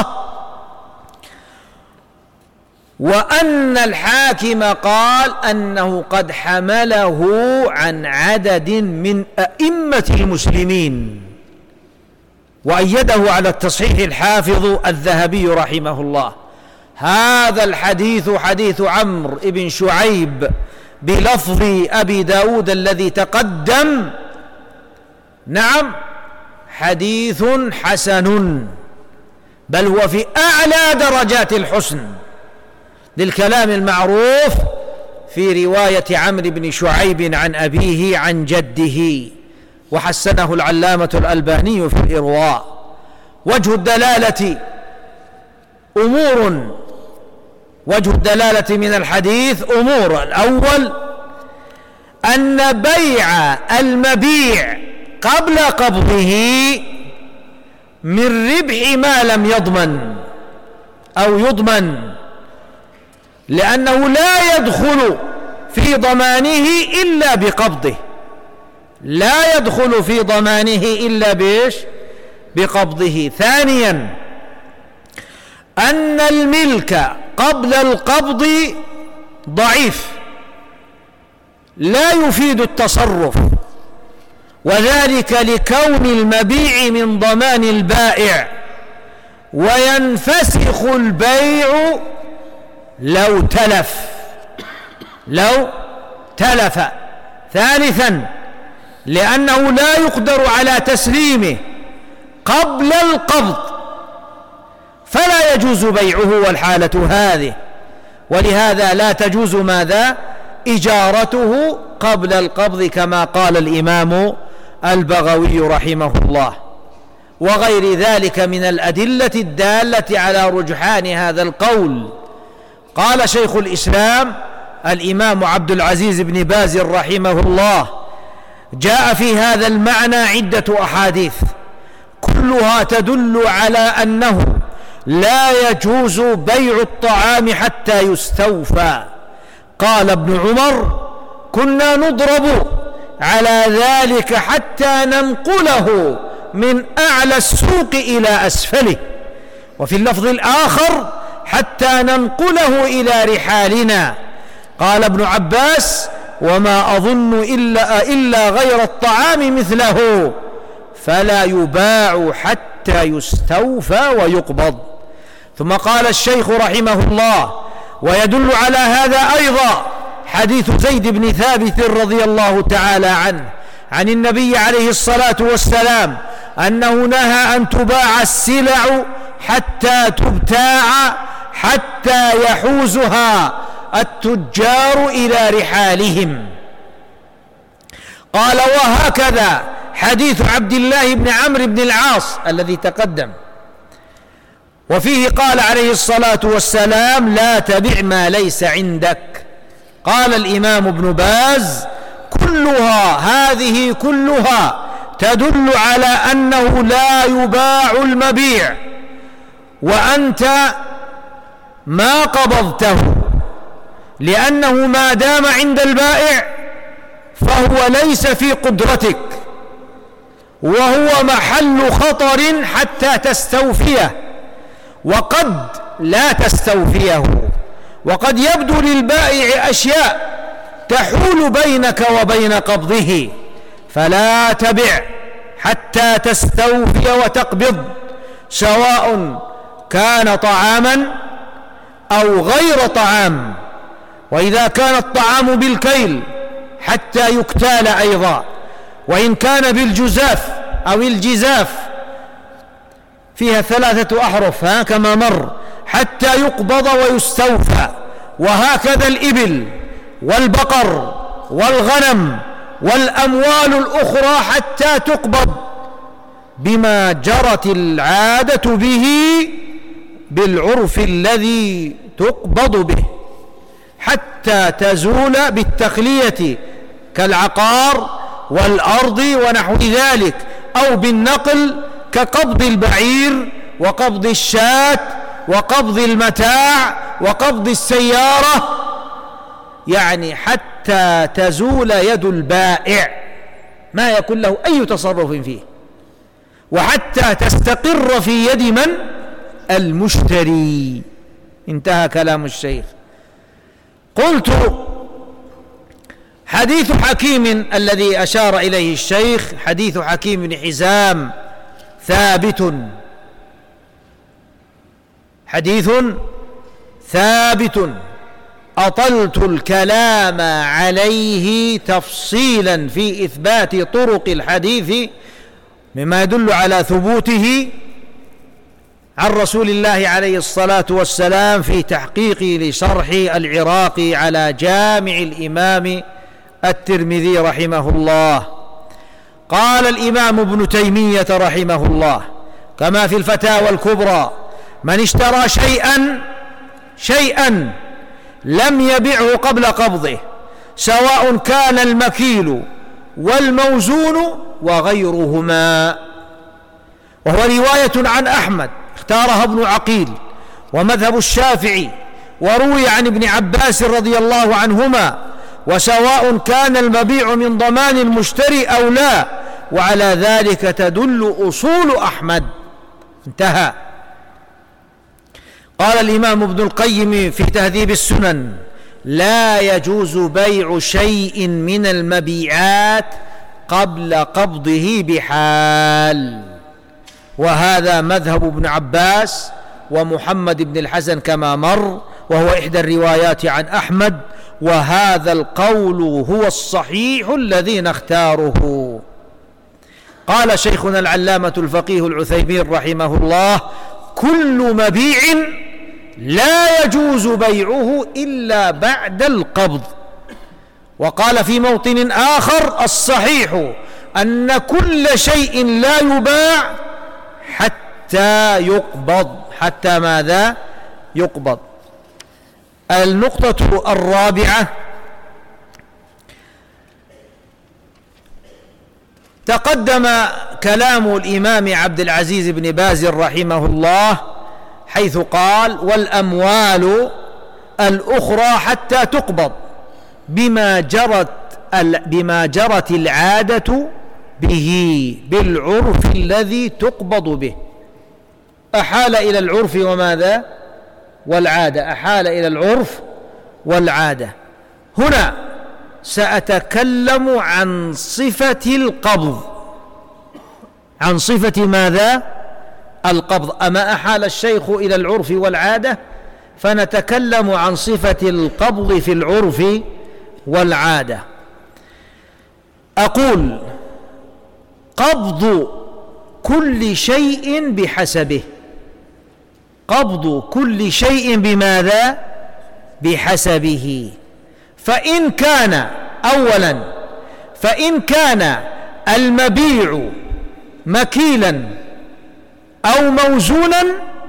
وأن الحاكم قال أنه قد حمله عن عدد من أئمة المسلمين، وأيده على التصحيح الحافظ الذهبي رحمه الله. هذا الحديث حديث عمرو بن شعيب بلفظ أبي داود الذي تقدم، نعم، حديث حسن، بل هو في أعلى درجات الحسن للكلام المعروف في رواية عمرو بن شعيب عن أبيه عن جده. وحسنه العلامة الألباني في الإرواء. وجه الدلالة أمور وجه الدلالة من الحديث أمور: الأول أن بيع المبيع قبل قبضه من ربح ما لم يضمن أو يضمن، لأنه لا يدخل في ضمانه إلا بقبضه، لا يدخل في ضمانه إلا بإيش؟ بقبضه. ثانيا أن الملك قبل القبض ضعيف لا يفيد التصرف، وذلك لكون المبيع من ضمان البائع، وينفسخ البيع لو تلف لو تلف. ثالثا لأنه لا يقدر على تسليمه قبل القبض، فلا يجوز بيعه والحالة هذه، ولهذا لا تجوز ماذا؟ إجارته قبل القبض، كما قال الإمام البغوي رحمه الله، وغير ذلك من الأدلة الدالة على رجحان هذا القول. قال شيخ الإسلام الإمام عبد العزيز بن باز رحمه الله: جاء في هذا المعنى عدة أحاديث كلها تدل على أنه لا يجوز بيع الطعام حتى يستوفى. قال ابن عمر: كنا نضرب على ذلك حتى ننقله من أعلى السوق إلى أسفله، وفي اللفظ الآخر: حتى ننقله إلى رحالنا. قال ابن عباس: وما أظن إلا, إلا غير الطعام مثله، فلا يباع حتى يستوفى ويقبض. ثم قال الشيخ رحمه الله: ويدل على هذا أيضا حديث زيد بن ثابت رضي الله تعالى عنه عن النبي عليه الصلاة والسلام أنه نهى أن تباع السلع حتى تبتاع حتى يحوزها التجار إلى رحالهم. قال: وهكذا حديث عبد الله بن عمرو بن العاص الذي تقدم، وفيه قال عليه الصلاة والسلام: لا تبع ما ليس عندك. قال الإمام ابن باز: كلها هذه كلها تدل على أنه لا يباع المبيع وأنت ما قبضته، لأنه ما دام عند البائع فهو ليس في قدرتك، وهو محل خطر حتى تستوفيه، وقد لا تستوفيه، وقد يبدو للبائع أشياء تحول بينك وبين قبضه، فلا تبع حتى تستوفي وتقبض، سواء كان طعاما أو غير طعام. وإذا كان الطعام بالكيل حتى يكتال أيضا، وإن كان بالجزاف أو الجزاف فيها ثلاثة أحرف ها كما مر حتى يقبض ويستوفى. وهكذا الإبل والبقر والغنم والأموال الأخرى حتى تقبض بما جرت العادة به بالعرف الذي تقبض به، حتى تزول بالتخلية كالعقار والأرض ونحو ذلك، أو بالنقل كقبض البعير وقبض الشاة وقبض المتاع وقبض السيارة، يعني حتى تزول يد البائع ما يكون له أي تصرف فيه، وحتى تستقر في يد من؟ المشتري. انتهى كلام الشيخ. قلت: حديث حكيم الذي أشار إليه الشيخ حديث حكيم بن حزام ثابت، حديث ثابت أطلت الكلام عليه تفصيلا في إثبات طرق الحديث مما يدل على ثبوته عن رسول الله عليه الصلاة والسلام في تحقيقي لشرح العراقي على جامع الإمام الترمذي رحمه الله. قال الإمام ابن تيمية رحمه الله كما في الفتاوى الكبرى: من اشترى شيئا شيئا لم يبعه قبل قبضه، سواء كان المكيل والموزون وغيرهما. وهو رواية عن أحمد اختارها ابن عقيل ومذهب الشافعي، وروي عن ابن عباس رضي الله عنهما: وسواء كان المبيع من ضمان المشتري أو لا، وعلى ذلك تدل أصول أحمد. انتهى. قال الإمام ابن القيم في تهذيب السنن: لا يجوز بيع شيء من المبيعات قبل قبضه بحال. وهذا مذهب ابن عباس ومحمد بن الحسن كما مر، وهو إحدى الروايات عن أحمد، وهذا القول هو الصحيح الذي نختاره. قال شيخنا العلامة الفقيه العثيمين رحمه الله: كل مبيع لا يجوز بيعه إلا بعد القبض. وقال في موطن آخر: الصحيح أن كل شيء لا يباع حتى يقبض. حتى ماذا؟ يقبض. النقطة الرابعة: تقدم كلام الإمام عبد العزيز بن باز رحمه الله حيث قال: والأموال الأخرى حتى تقبض بما جرت بما جرت العادة به، بالعرف الذي تقبض به. أحال إلى العرف وماذا؟ والعادة. أحال إلى العرف والعادة. هنا سأتكلم عن صفة القبض، عن صفة ماذا؟ القبض. أما أحال الشيخ إلى العرف والعادة، فنتكلم عن صفة القبض في العرف والعادة. أقول: قبض كل شيء بحسبه. قبض كل شيء بماذا؟ بحسبه. فإن كان أولا فإن كان المبيع مكيلا أو موزونا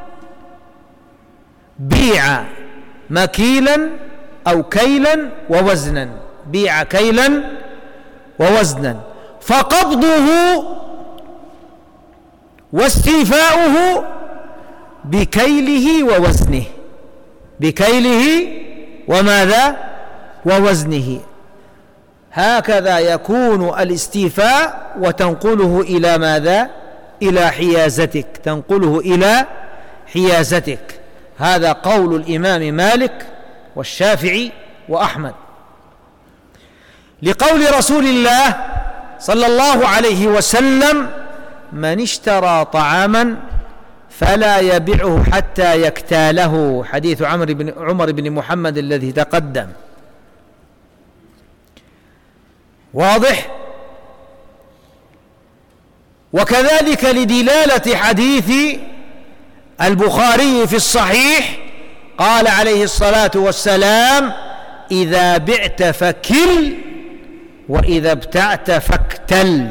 بيع مكيلا أو كيلا ووزنا، بيع كيلا ووزنا، فقبضه واستيفاؤه بكيله ووزنه، بكيله وماذا؟ ووزنه. هكذا يكون الاستيفاء، وتنقله إلى ماذا؟ إلى حيازتك، تنقله إلى حيازتك. هذا قول الإمام مالك والشافعي وأحمد، لقول رسول الله صلى الله عليه وسلم: من اشترى طعاما فلا يبيعه حتى يكتاله، حديث عمر بن عمر بن محمد الذي تقدم. واضح؟ وكذلك لدلالة حديث البخاري في الصحيح قال عليه الصلاة والسلام: إذا بعت فكل، وإذا ابتعت فاكتل.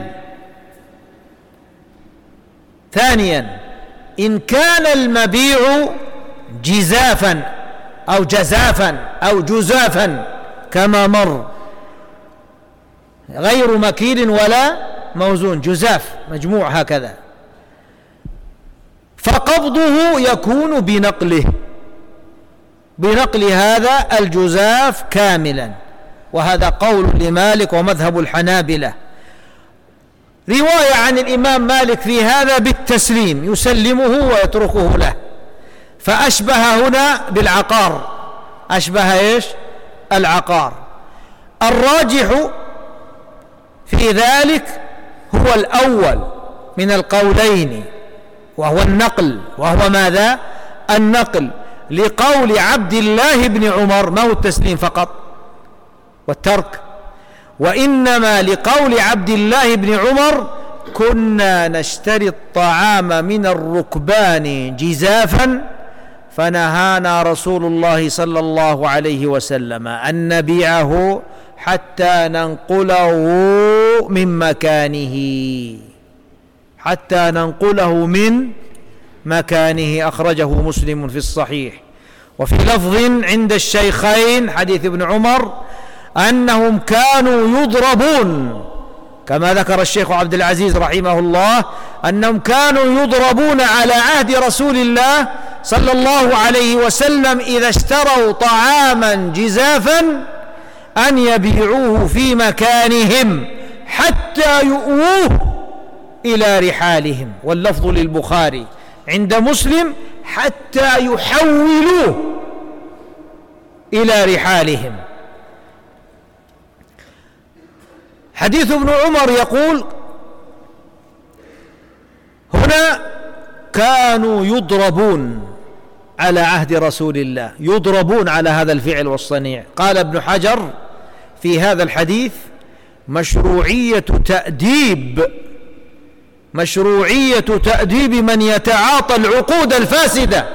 ثانيا: إن كان المبيع جزافا أو جزافا أو جزافا كما مر، غير مكيل ولا موزون، جزاف مجموع هكذا، فقبضه يكون بنقله، بنقل هذا الجزاف كاملا. وهذا قول لمالك ومذهب الحنابلة. رواية عن الإمام مالك في هذا بالتسليم، يسلمه ويتركه له، فأشبه هنا بالعقار، أشبه إيش؟ العقار. الراجح في ذلك هو الأول من القولين، وهو النقل. وهو ماذا؟ النقل، لقول عبد الله بن عمر، ما هو التسليم فقط والترك، وإنما لقول عبد الله بن عمر: كنا نشتري الطعام من الركبان جزافا فنهانا رسول الله صلى الله عليه وسلم أن نبيعه حتى ننقله من مكانه، حتى ننقله من مكانه. أخرجه مسلم في الصحيح. وفي لفظ عند الشيخين حديث ابن عمر أنهم كانوا يضربون، كما ذكر الشيخ عبد العزيز رحمه الله أنهم كانوا يضربون على عهد رسول الله صلى الله عليه وسلم إذا اشتروا طعاما جزافا أن يبيعوه في مكانهم حتى يؤوه إلى رحالهم. واللفظ للبخاري عند مسلم حتى يحولوه إلى رحالهم. حديث ابن عمر يقول هنا كانوا يضربون على عهد رسول الله، يضربون على هذا الفعل والصنيع. قال ابن حجر في هذا الحديث مشروعية تأديب مشروعية تأديب من يتعاطى العقود الفاسدة،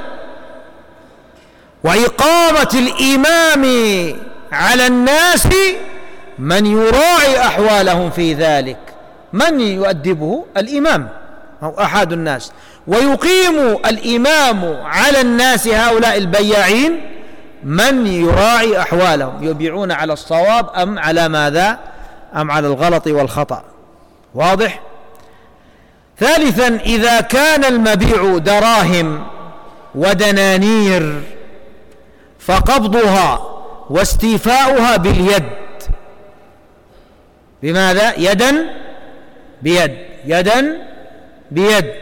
وإقامة الإمام على الناس من يراعي أحوالهم في ذلك. من يؤدبه؟ الإمام أو أحد الناس، ويقيم الإمام على الناس هؤلاء البياعين من يراعي أحوالهم، يبيعون على الصواب أم على ماذا؟ أم على الغلط والخطأ. واضح؟ ثالثا، إذا كان المبيع دراهم ودنانير فقبضها واستيفاؤها باليد. بماذا؟ يدا بيد، يدا بيد.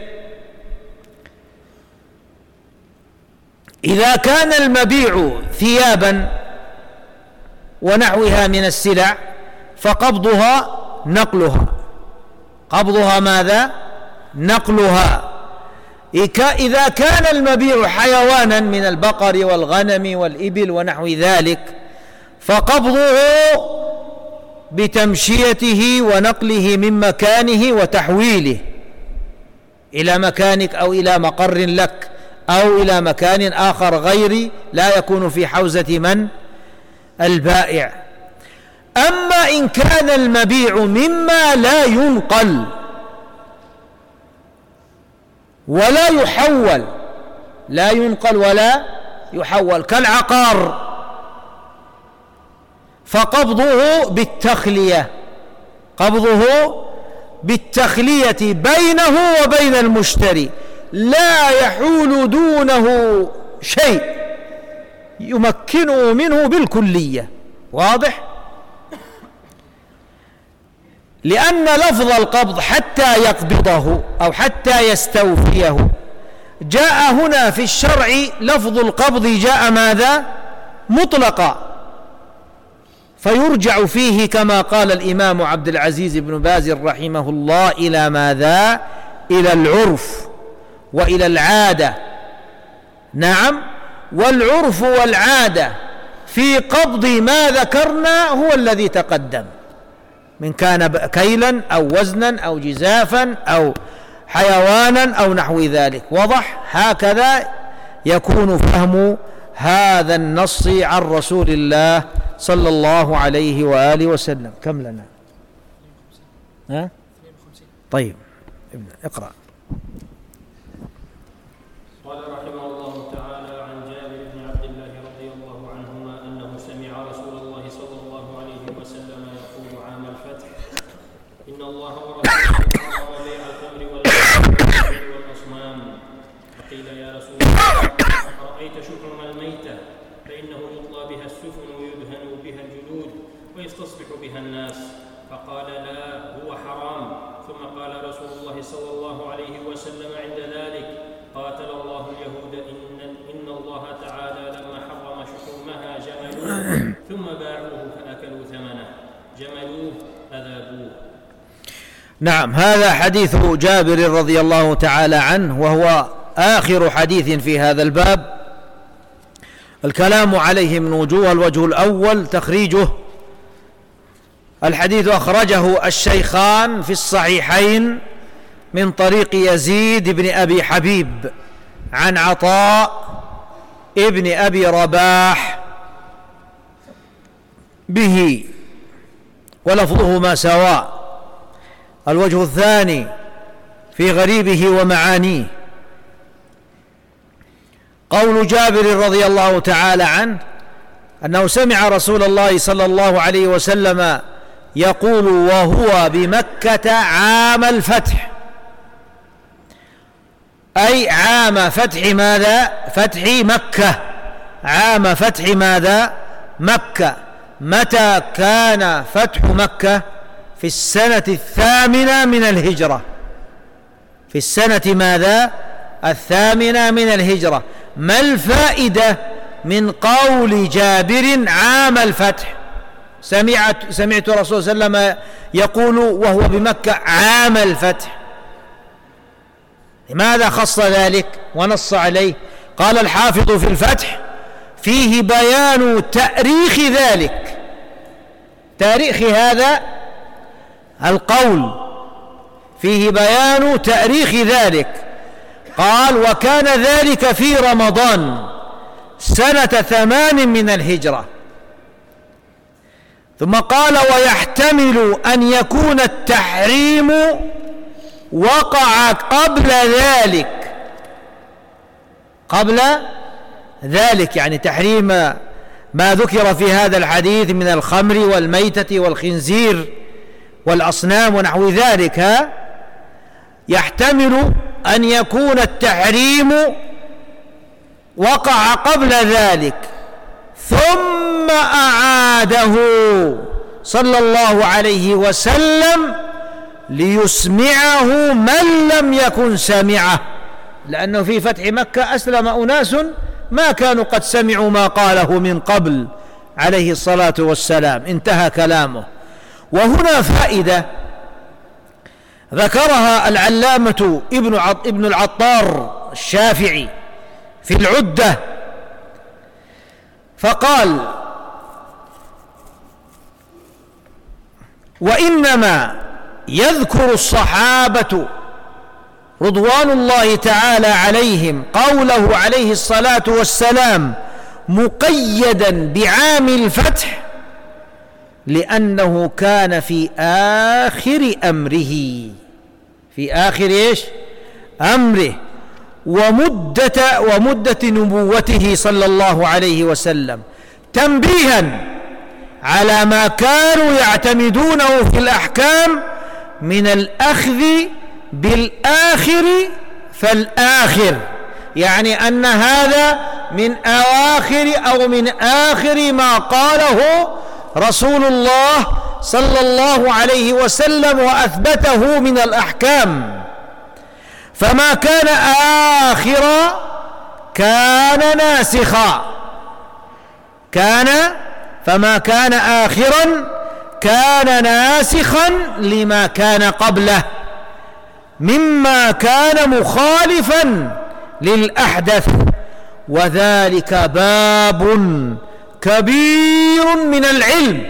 إذا كان المبيع ثيابا ونحوها من السلع فقبضها نقلها. قبضها ماذا؟ نقلها. إذا كان المبيع حيوانا من البقر والغنم والإبل ونحو ذلك فقبضه بتمشيته ونقله من مكانه وتحويله إلى مكانك أو إلى مقر لك أو إلى مكان آخر غير لا يكون في حوزة من؟ البائع. أما إن كان المبيع مما لا ينقل ولا يحول، لا ينقل ولا يحول كالعقار، فقبضه بالتخلية، قبضه بالتخلية بينه وبين المشتري، لا يحول دونه شيء يمكنه منه بالكلية. واضح؟ لأن لفظ القبض حتى يقبضه أو حتى يستوفيه جاء هنا في الشرع، لفظ القبض جاء ماذا؟ مطلقا، فيرجع فيه كما قال الإمام عبد العزيز بن باز رحمه الله إلى ماذا؟ إلى العرف وإلى العادة. نعم، والعرف والعادة في قبض ما ذكرنا هو الذي تقدم، من كان كيلا أو وزنا أو جزافا أو حيوانا أو نحو ذلك. وضح؟ هكذا يكون فهم هذا النص عن رسول الله صلى الله عليه وآله وسلم. كم لنا؟ ها؟ طيب اقرأ. قال رحمه الله تعالى عن جابر بن عبد الله رضي الله عنهما أنه سمع رسول الله صلى الله عليه وسلم يقول عام الفتح: إن الله ورسوله حرم بيع الخمر والميسر والأصنام. فقيل يا رسول الله أرأيت شحوم الميتة فإنه يطلى بها السفن ويدهن بها الجلود ويستصبح بها الناس. فقال لا، هو حرام. ثم قال رسول الله صلى الله عليه وسلم عند ذلك: قاتل الله اليهود إن, إن الله تعالى لما حرم شحومها جملوه ثم باعوه فأكلوا ثمنه، جملوه أذابوه. نعم، هذا حديث جابر رضي الله تعالى عنه، وهو آخر حديث في هذا الباب. الكلام عليه من وجوه: الوجه الأول تخريجه. الحديث أخرجه الشيخان في الصحيحين من طريق يزيد بن أبي حبيب عن عطاء ابن أبي رباح به، ولفظهما سواء. الوجه الثاني في غريبه ومعانيه قول جابر رضي الله تعالى عنه أنه سمع رسول الله صلى الله عليه وسلم يقول وهو بمكة عام الفتح، أي عام فتح ماذا؟ فتح مكة، عام فتح ماذا؟ مكة. متى كان فتح مكة؟ في السنة الثامنة من الهجرة، في السنة ماذا؟ الثامنة من الهجرة. ما الفائدة من قول جابر عام الفتح؟ سمعت سمعت الرسول صلى الله عليه وسلم يقول وهو بمكة عام الفتح، لماذا خص ذلك ونص عليه؟ قال الحافظ في الفتح فيه بيان تاريخ ذلك، تاريخ هذا القول، فيه بيان تاريخ ذلك. قال وكان ذلك في رمضان سنة ثمان من الهجرة. ثم قال ويحتمل أن يكون التحريم وقع قبل ذلك، قبل ذلك يعني تحريم ما ذكر في هذا الحديث من الخمر والميتة والخنزير والأصنام ونحو ذلك، يحتمل أن يكون التحريم وقع قبل ذلك ثم أعاده صلى الله عليه وسلم ليسمعه من لم يكن سمعه، لأنه في فتح مكة أسلم أناس ما كانوا قد سمعوا ما قاله من قبل عليه الصلاة والسلام. انتهى كلامه. وهنا فائدة ذكرها العلامة ابن العطار الشافعي في العدة، فقال وإنما يذكر الصحابة رضوان الله تعالى عليهم قوله عليه الصلاة والسلام مقيدا بعام الفتح لأنه كان في آخر أمره، في آخر إيش؟ أمره ومدة, ومدة نبوته صلى الله عليه وسلم، تنبيها على ما كانوا يعتمدونه في الأحكام من الأخذ بالآخر فالآخر، يعني أن هذا من أواخر أو من آخر ما قاله رسول الله صلى الله عليه وسلم وأثبته من الأحكام. فما كان آخرا كان ناسخا، كان فما كان آخرا كان ناسخا لما كان قبله مما كان مخالفا للأحدث، وذلك باب كبير من العلم،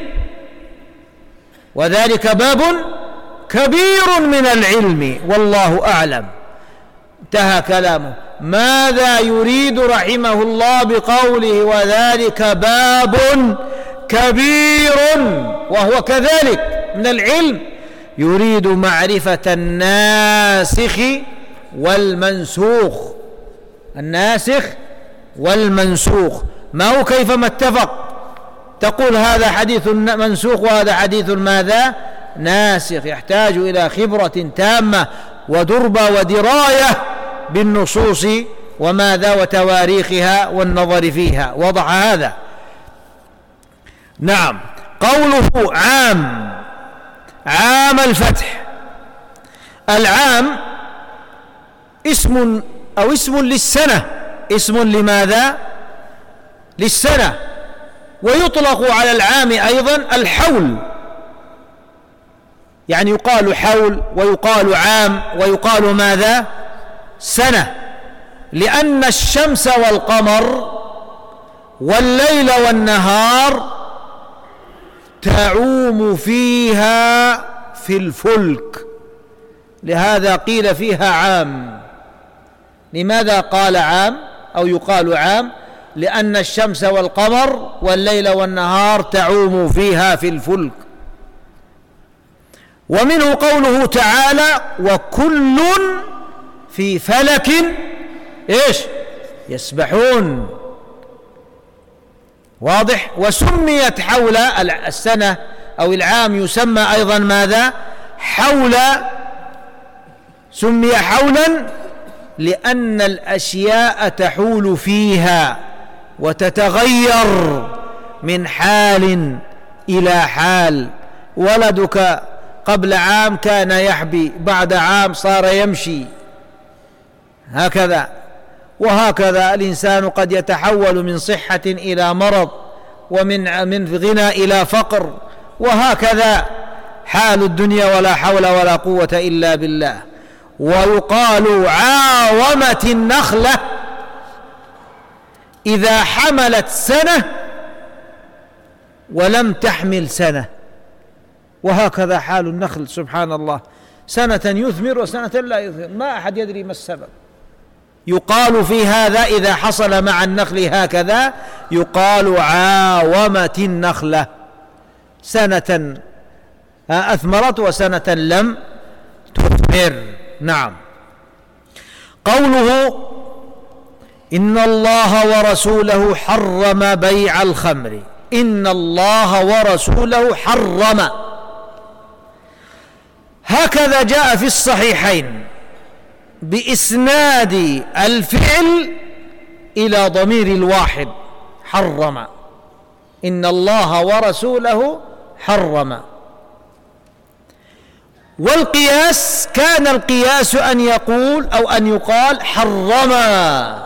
وذلك باب كبير من العلم والله أعلم. انتهى كلامه. ماذا يريد رحمه الله بقوله وذلك باب كبير وهو كذلك من العلم؟ يريد معرفة الناسخ والمنسوخ، الناسخ والمنسوخ، ما هو كيفما اتفق تقول هذا حديث منسوخ وهذا حديث ماذا؟ ناسخ، يحتاج إلى خبرة تامة ودربة ودراية بالنصوص وماذا وتواريخها والنظر فيها. وضع هذا. نعم. قوله عام، عام الفتح، العام اسم أو اسم للسنة، اسم لماذا؟ للسنة. ويطلق على العام أيضا الحول، يعني يقال حول ويقال عام ويقال ماذا؟ سنة، لأن الشمس والقمر والليل والنهار تعوم فيها في الفلك، لهذا قيل فيها عام. لماذا قال عام أو يقال عام؟ لأن الشمس والقمر والليل والنهار تعوم فيها في الفلك. ومنه قوله تعالى وكل في فلك إيش يسبحون. واضح. وسميت حول السنة أو العام يسمى أيضا ماذا؟ حول. سمي حولا لأن الأشياء تحول فيها وتتغير من حال إلى حال. ولدك قبل عام كان يحبي، بعد عام صار يمشي، هكذا. وهكذا الإنسان قد يتحول من صحة إلى مرض، ومن من غنى إلى فقر، وهكذا حال الدنيا، ولا حول ولا قوة إلا بالله. ويقال عاومت النخلة إذا حملت سنة ولم تحمل سنة، وهكذا حال النخل سبحان الله، سنة يثمر وسنة لا يثمر، ما أحد يدري ما السبب. يقال في هذا إذا حصل مع النخل هكذا يقال عاومت النخلة، سنة أثمرت وسنة لم تثمر. نعم. قوله إن الله ورسوله حرم بيع الخمر، إن الله ورسوله حرم، هكذا جاء في الصحيحين بإسناد الفعل إلى ضمير الواحد، حرم، إن الله ورسوله حرم. والقياس كان القياس أن يقول أو أن يقال حرما.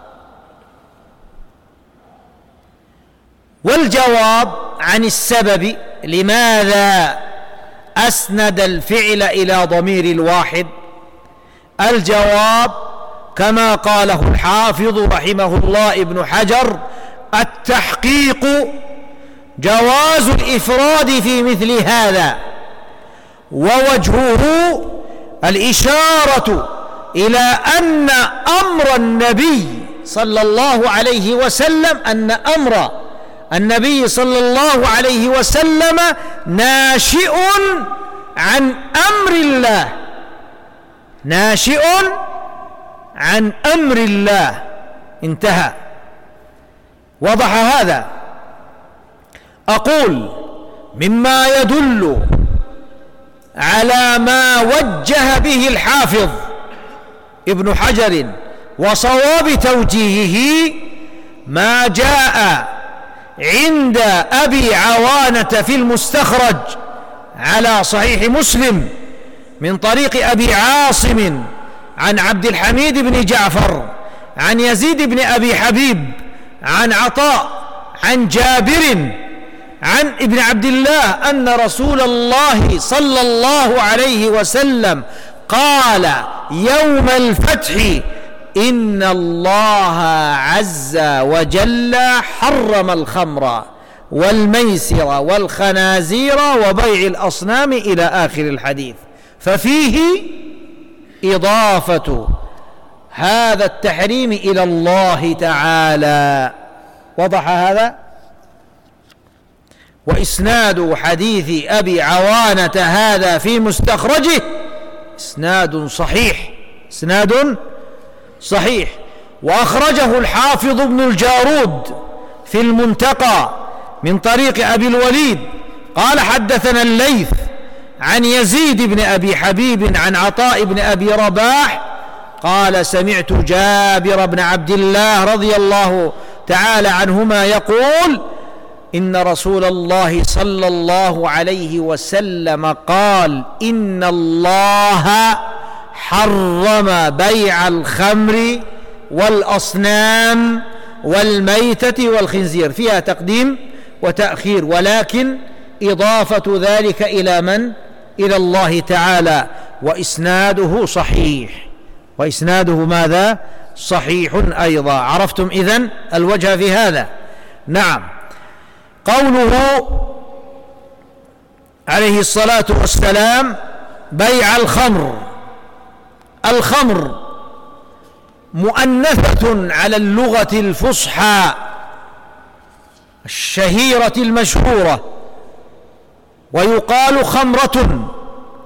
والجواب عن السبب لماذا أسند الفعل إلى ضمير الواحد، الجواب كما قاله الحافظ رحمه الله ابن حجر: التحقيق جواز الإفراد في مثل هذا، ووجهه الإشارة إلى أن أمر النبي صلى الله عليه وسلم أن أمر النبي صلى الله عليه وسلم ناشئ عن أمر الله، ناشئ عن أمر الله، انتهى. وضح هذا. أقول مما يدل على ما وجه به الحافظ ابن حجر وصواب توجيهه ما جاء عند أبي عوانة في المستخرج على صحيح مسلم من طريق أبي عاصم عن عبد الحميد بن جعفر عن يزيد بن أبي حبيب عن عطاء عن جابر عن ابن عبد الله أن رسول الله صلى الله عليه وسلم قال يوم الفتح: إن الله عز وجل حرم الخمر والميسر والخنازير وبيع الأصنام إلى آخر الحديث. ففيه إضافة هذا التحريم إلى الله تعالى. وضح هذا. وإسناد حديث أبي عوانة هذا في مستخرجه إسناد صحيح، إسناد صحيح. وأخرجه الحافظ ابن الجارود في المنتقى من طريق أبي الوليد قال: حدثنا الليث عن يزيد بن أبي حبيب عن عطاء بن أبي رباح قال: سمعت جابر بن عبد الله رضي الله تعالى عنهما يقول: إن رسول الله صلى الله عليه وسلم قال: إن الله حرم بيع الخمر والأصنام والميتة والخنزير. فيها تقديم وتأخير، ولكن إضافة ذلك إلى من؟ إلى الله تعالى. وإسناده صحيح، وإسناده ماذا؟ صحيح أيضا. عرفتم إذن الوجه في هذا؟ نعم. قوله عليه الصلاة والسلام: بيع الخمر، الخمر مؤنثة على اللغة الفصحى الشهيرة المشهورة، ويقال خمرة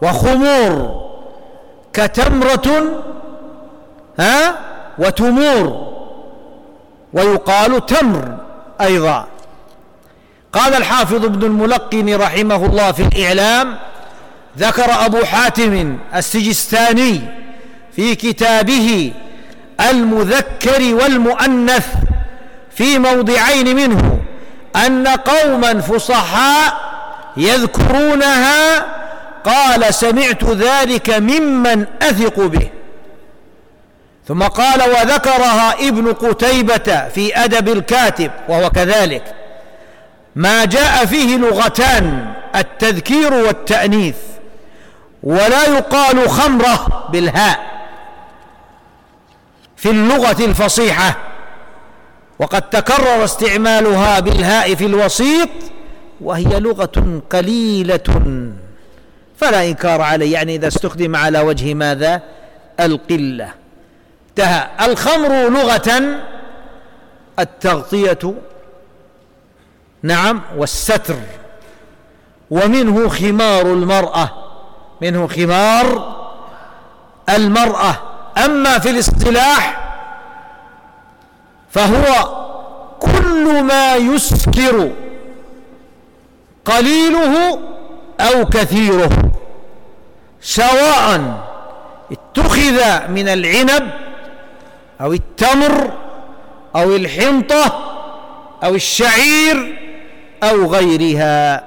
وخمور كتمرة ها وتمور، ويقال تمر أيضا. قال الحافظ ابن الملقن رحمه الله في الإعلام: ذكر أبو حاتم السجستاني في كتابه المذكر والمؤنث في موضعين منه أن قوما فصحاء يذكرونها، قال: سمعت ذلك ممن أثق به. ثم قال: وذكرها ابن قتيبة في أدب الكاتب، وهو كذلك، ما جاء فيه لغتان: التذكير والتأنيث، ولا يقال خمرة بالهاء في اللغة الفصيحة، وقد تكرر استعمالها بالهاء في الوسيط، وهي لغة قليلة فلا إنكار عليه، يعني إذا استخدم على وجه ماذا؟ القلة. انتهى. الخمر لغة التغطية، نعم، والستر، ومنه خمار المرأة، منه خمار المرأة. أما في الاصطلاح فهو كل ما يسكر قليله أو كثيره، سواء اتخذ من العنب أو التمر أو الحنطة أو الشعير أو غيرها.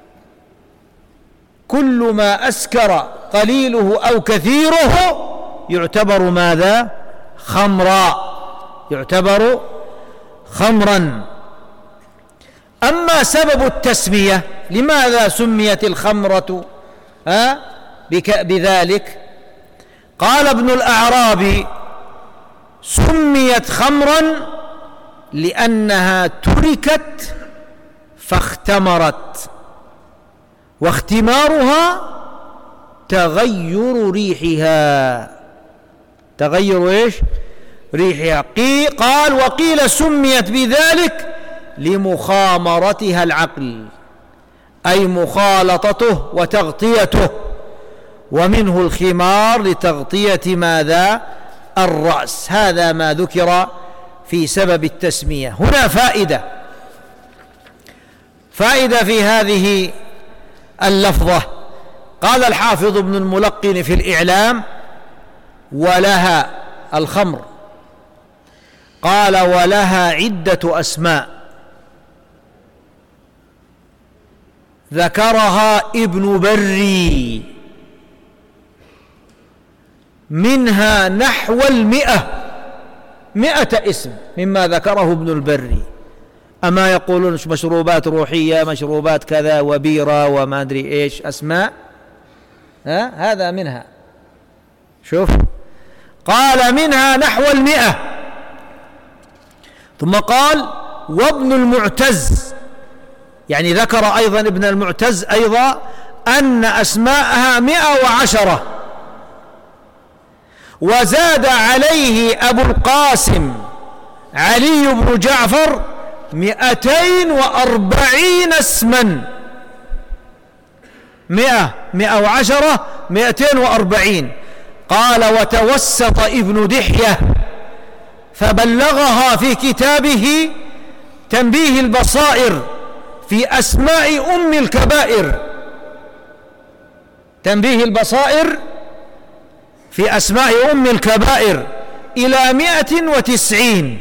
كل ما أسكر قليله أو كثيره يعتبر ماذا؟ خمرا، يعتبر خمرا. أما سبب التسمية، لماذا سميت الخمرة ها بذلك؟ قال ابن الأعرابي: سميت خمرا لأنها تركت فاختمرت، واختمارها تغير ريحها، تغير ايش؟ ريحها. قال: وقيل سميت بذلك لمخامرتها العقل، أي مخالطته وتغطيته، ومنه الخمار لتغطية ماذا؟ الرأس. هذا ما ذكر في سبب التسمية. هنا فائدة فائدة في هذه اللفظة. قال الحافظ ابن الملقن في الإعلام: ولها الخمر، قال: ولها عدة أسماء ذكرها ابن بري، منها نحو المئة، مئة اسم مما ذكره ابن البري. أما يقولون مشروبات روحية، مشروبات كذا، وبيرة، وما أدري إيش أسماء، ها؟ هذا منها. شوف، قال: منها نحو المئة. ثم قال: وابن المعتز، يعني ذكر أيضا ابن المعتز أيضا أن أسماءها مئة وعشرة. وزاد عليه أبو القاسم علي بن جعفر مئتين وأربعين اسما. مئة، مئة وعشرة، مئتين وأربعين. قال: وتوسط ابن دحية فبلغها في كتابه تنبيه البصائر في أسماء أم الكبائر، تنبيه البصائر في أسماء أم الكبائر، إلى مئة وتسعين،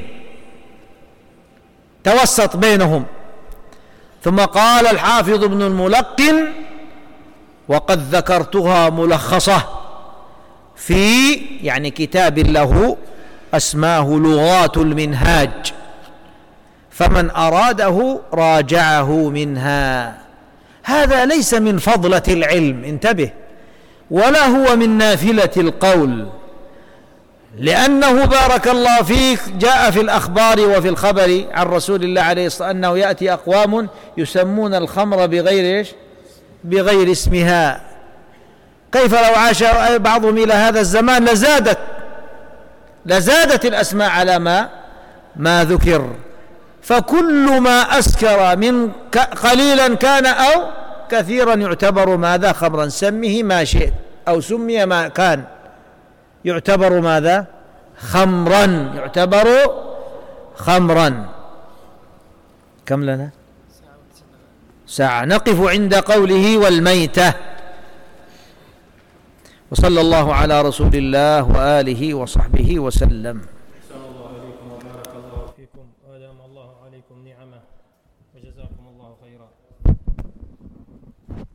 توسط بينهم. ثم قال الحافظ ابن الملقن: وقد ذكرتها ملخصة في يعني كتاب له أسماه لغات المنهاج، فمن أراده راجعه منها. هذا ليس من فضلة العلم، انتبه، ولا هو من نافلة القول، لأنه بارك الله فيك جاء في الأخبار وفي الخبر عن رسول الله عليه الصلاة والسلام أنه يأتي أقوام يسمون الخمر بغير إيش؟ بغير اسمها. كيف لو عاش بعضهم إلى هذا الزمان لزادت لزادت الأسماء على ما ما ذكر. فكل ما أسكر من قليلا كان أو كثيرا يعتبر ماذا؟ خمرا. سمه ما شئت أو سمي ما كان يعتبر ماذا؟ خمرا، يعتبر خمرا. كم لنا؟ ساعة. نقف عند قوله والميتة. وصلى الله على رسول الله وآله وصحبه وسلم. أحسن الله عليكم وبارك الله فيكم وأدام الله عليكم نعمه وجزاكم الله خيرا.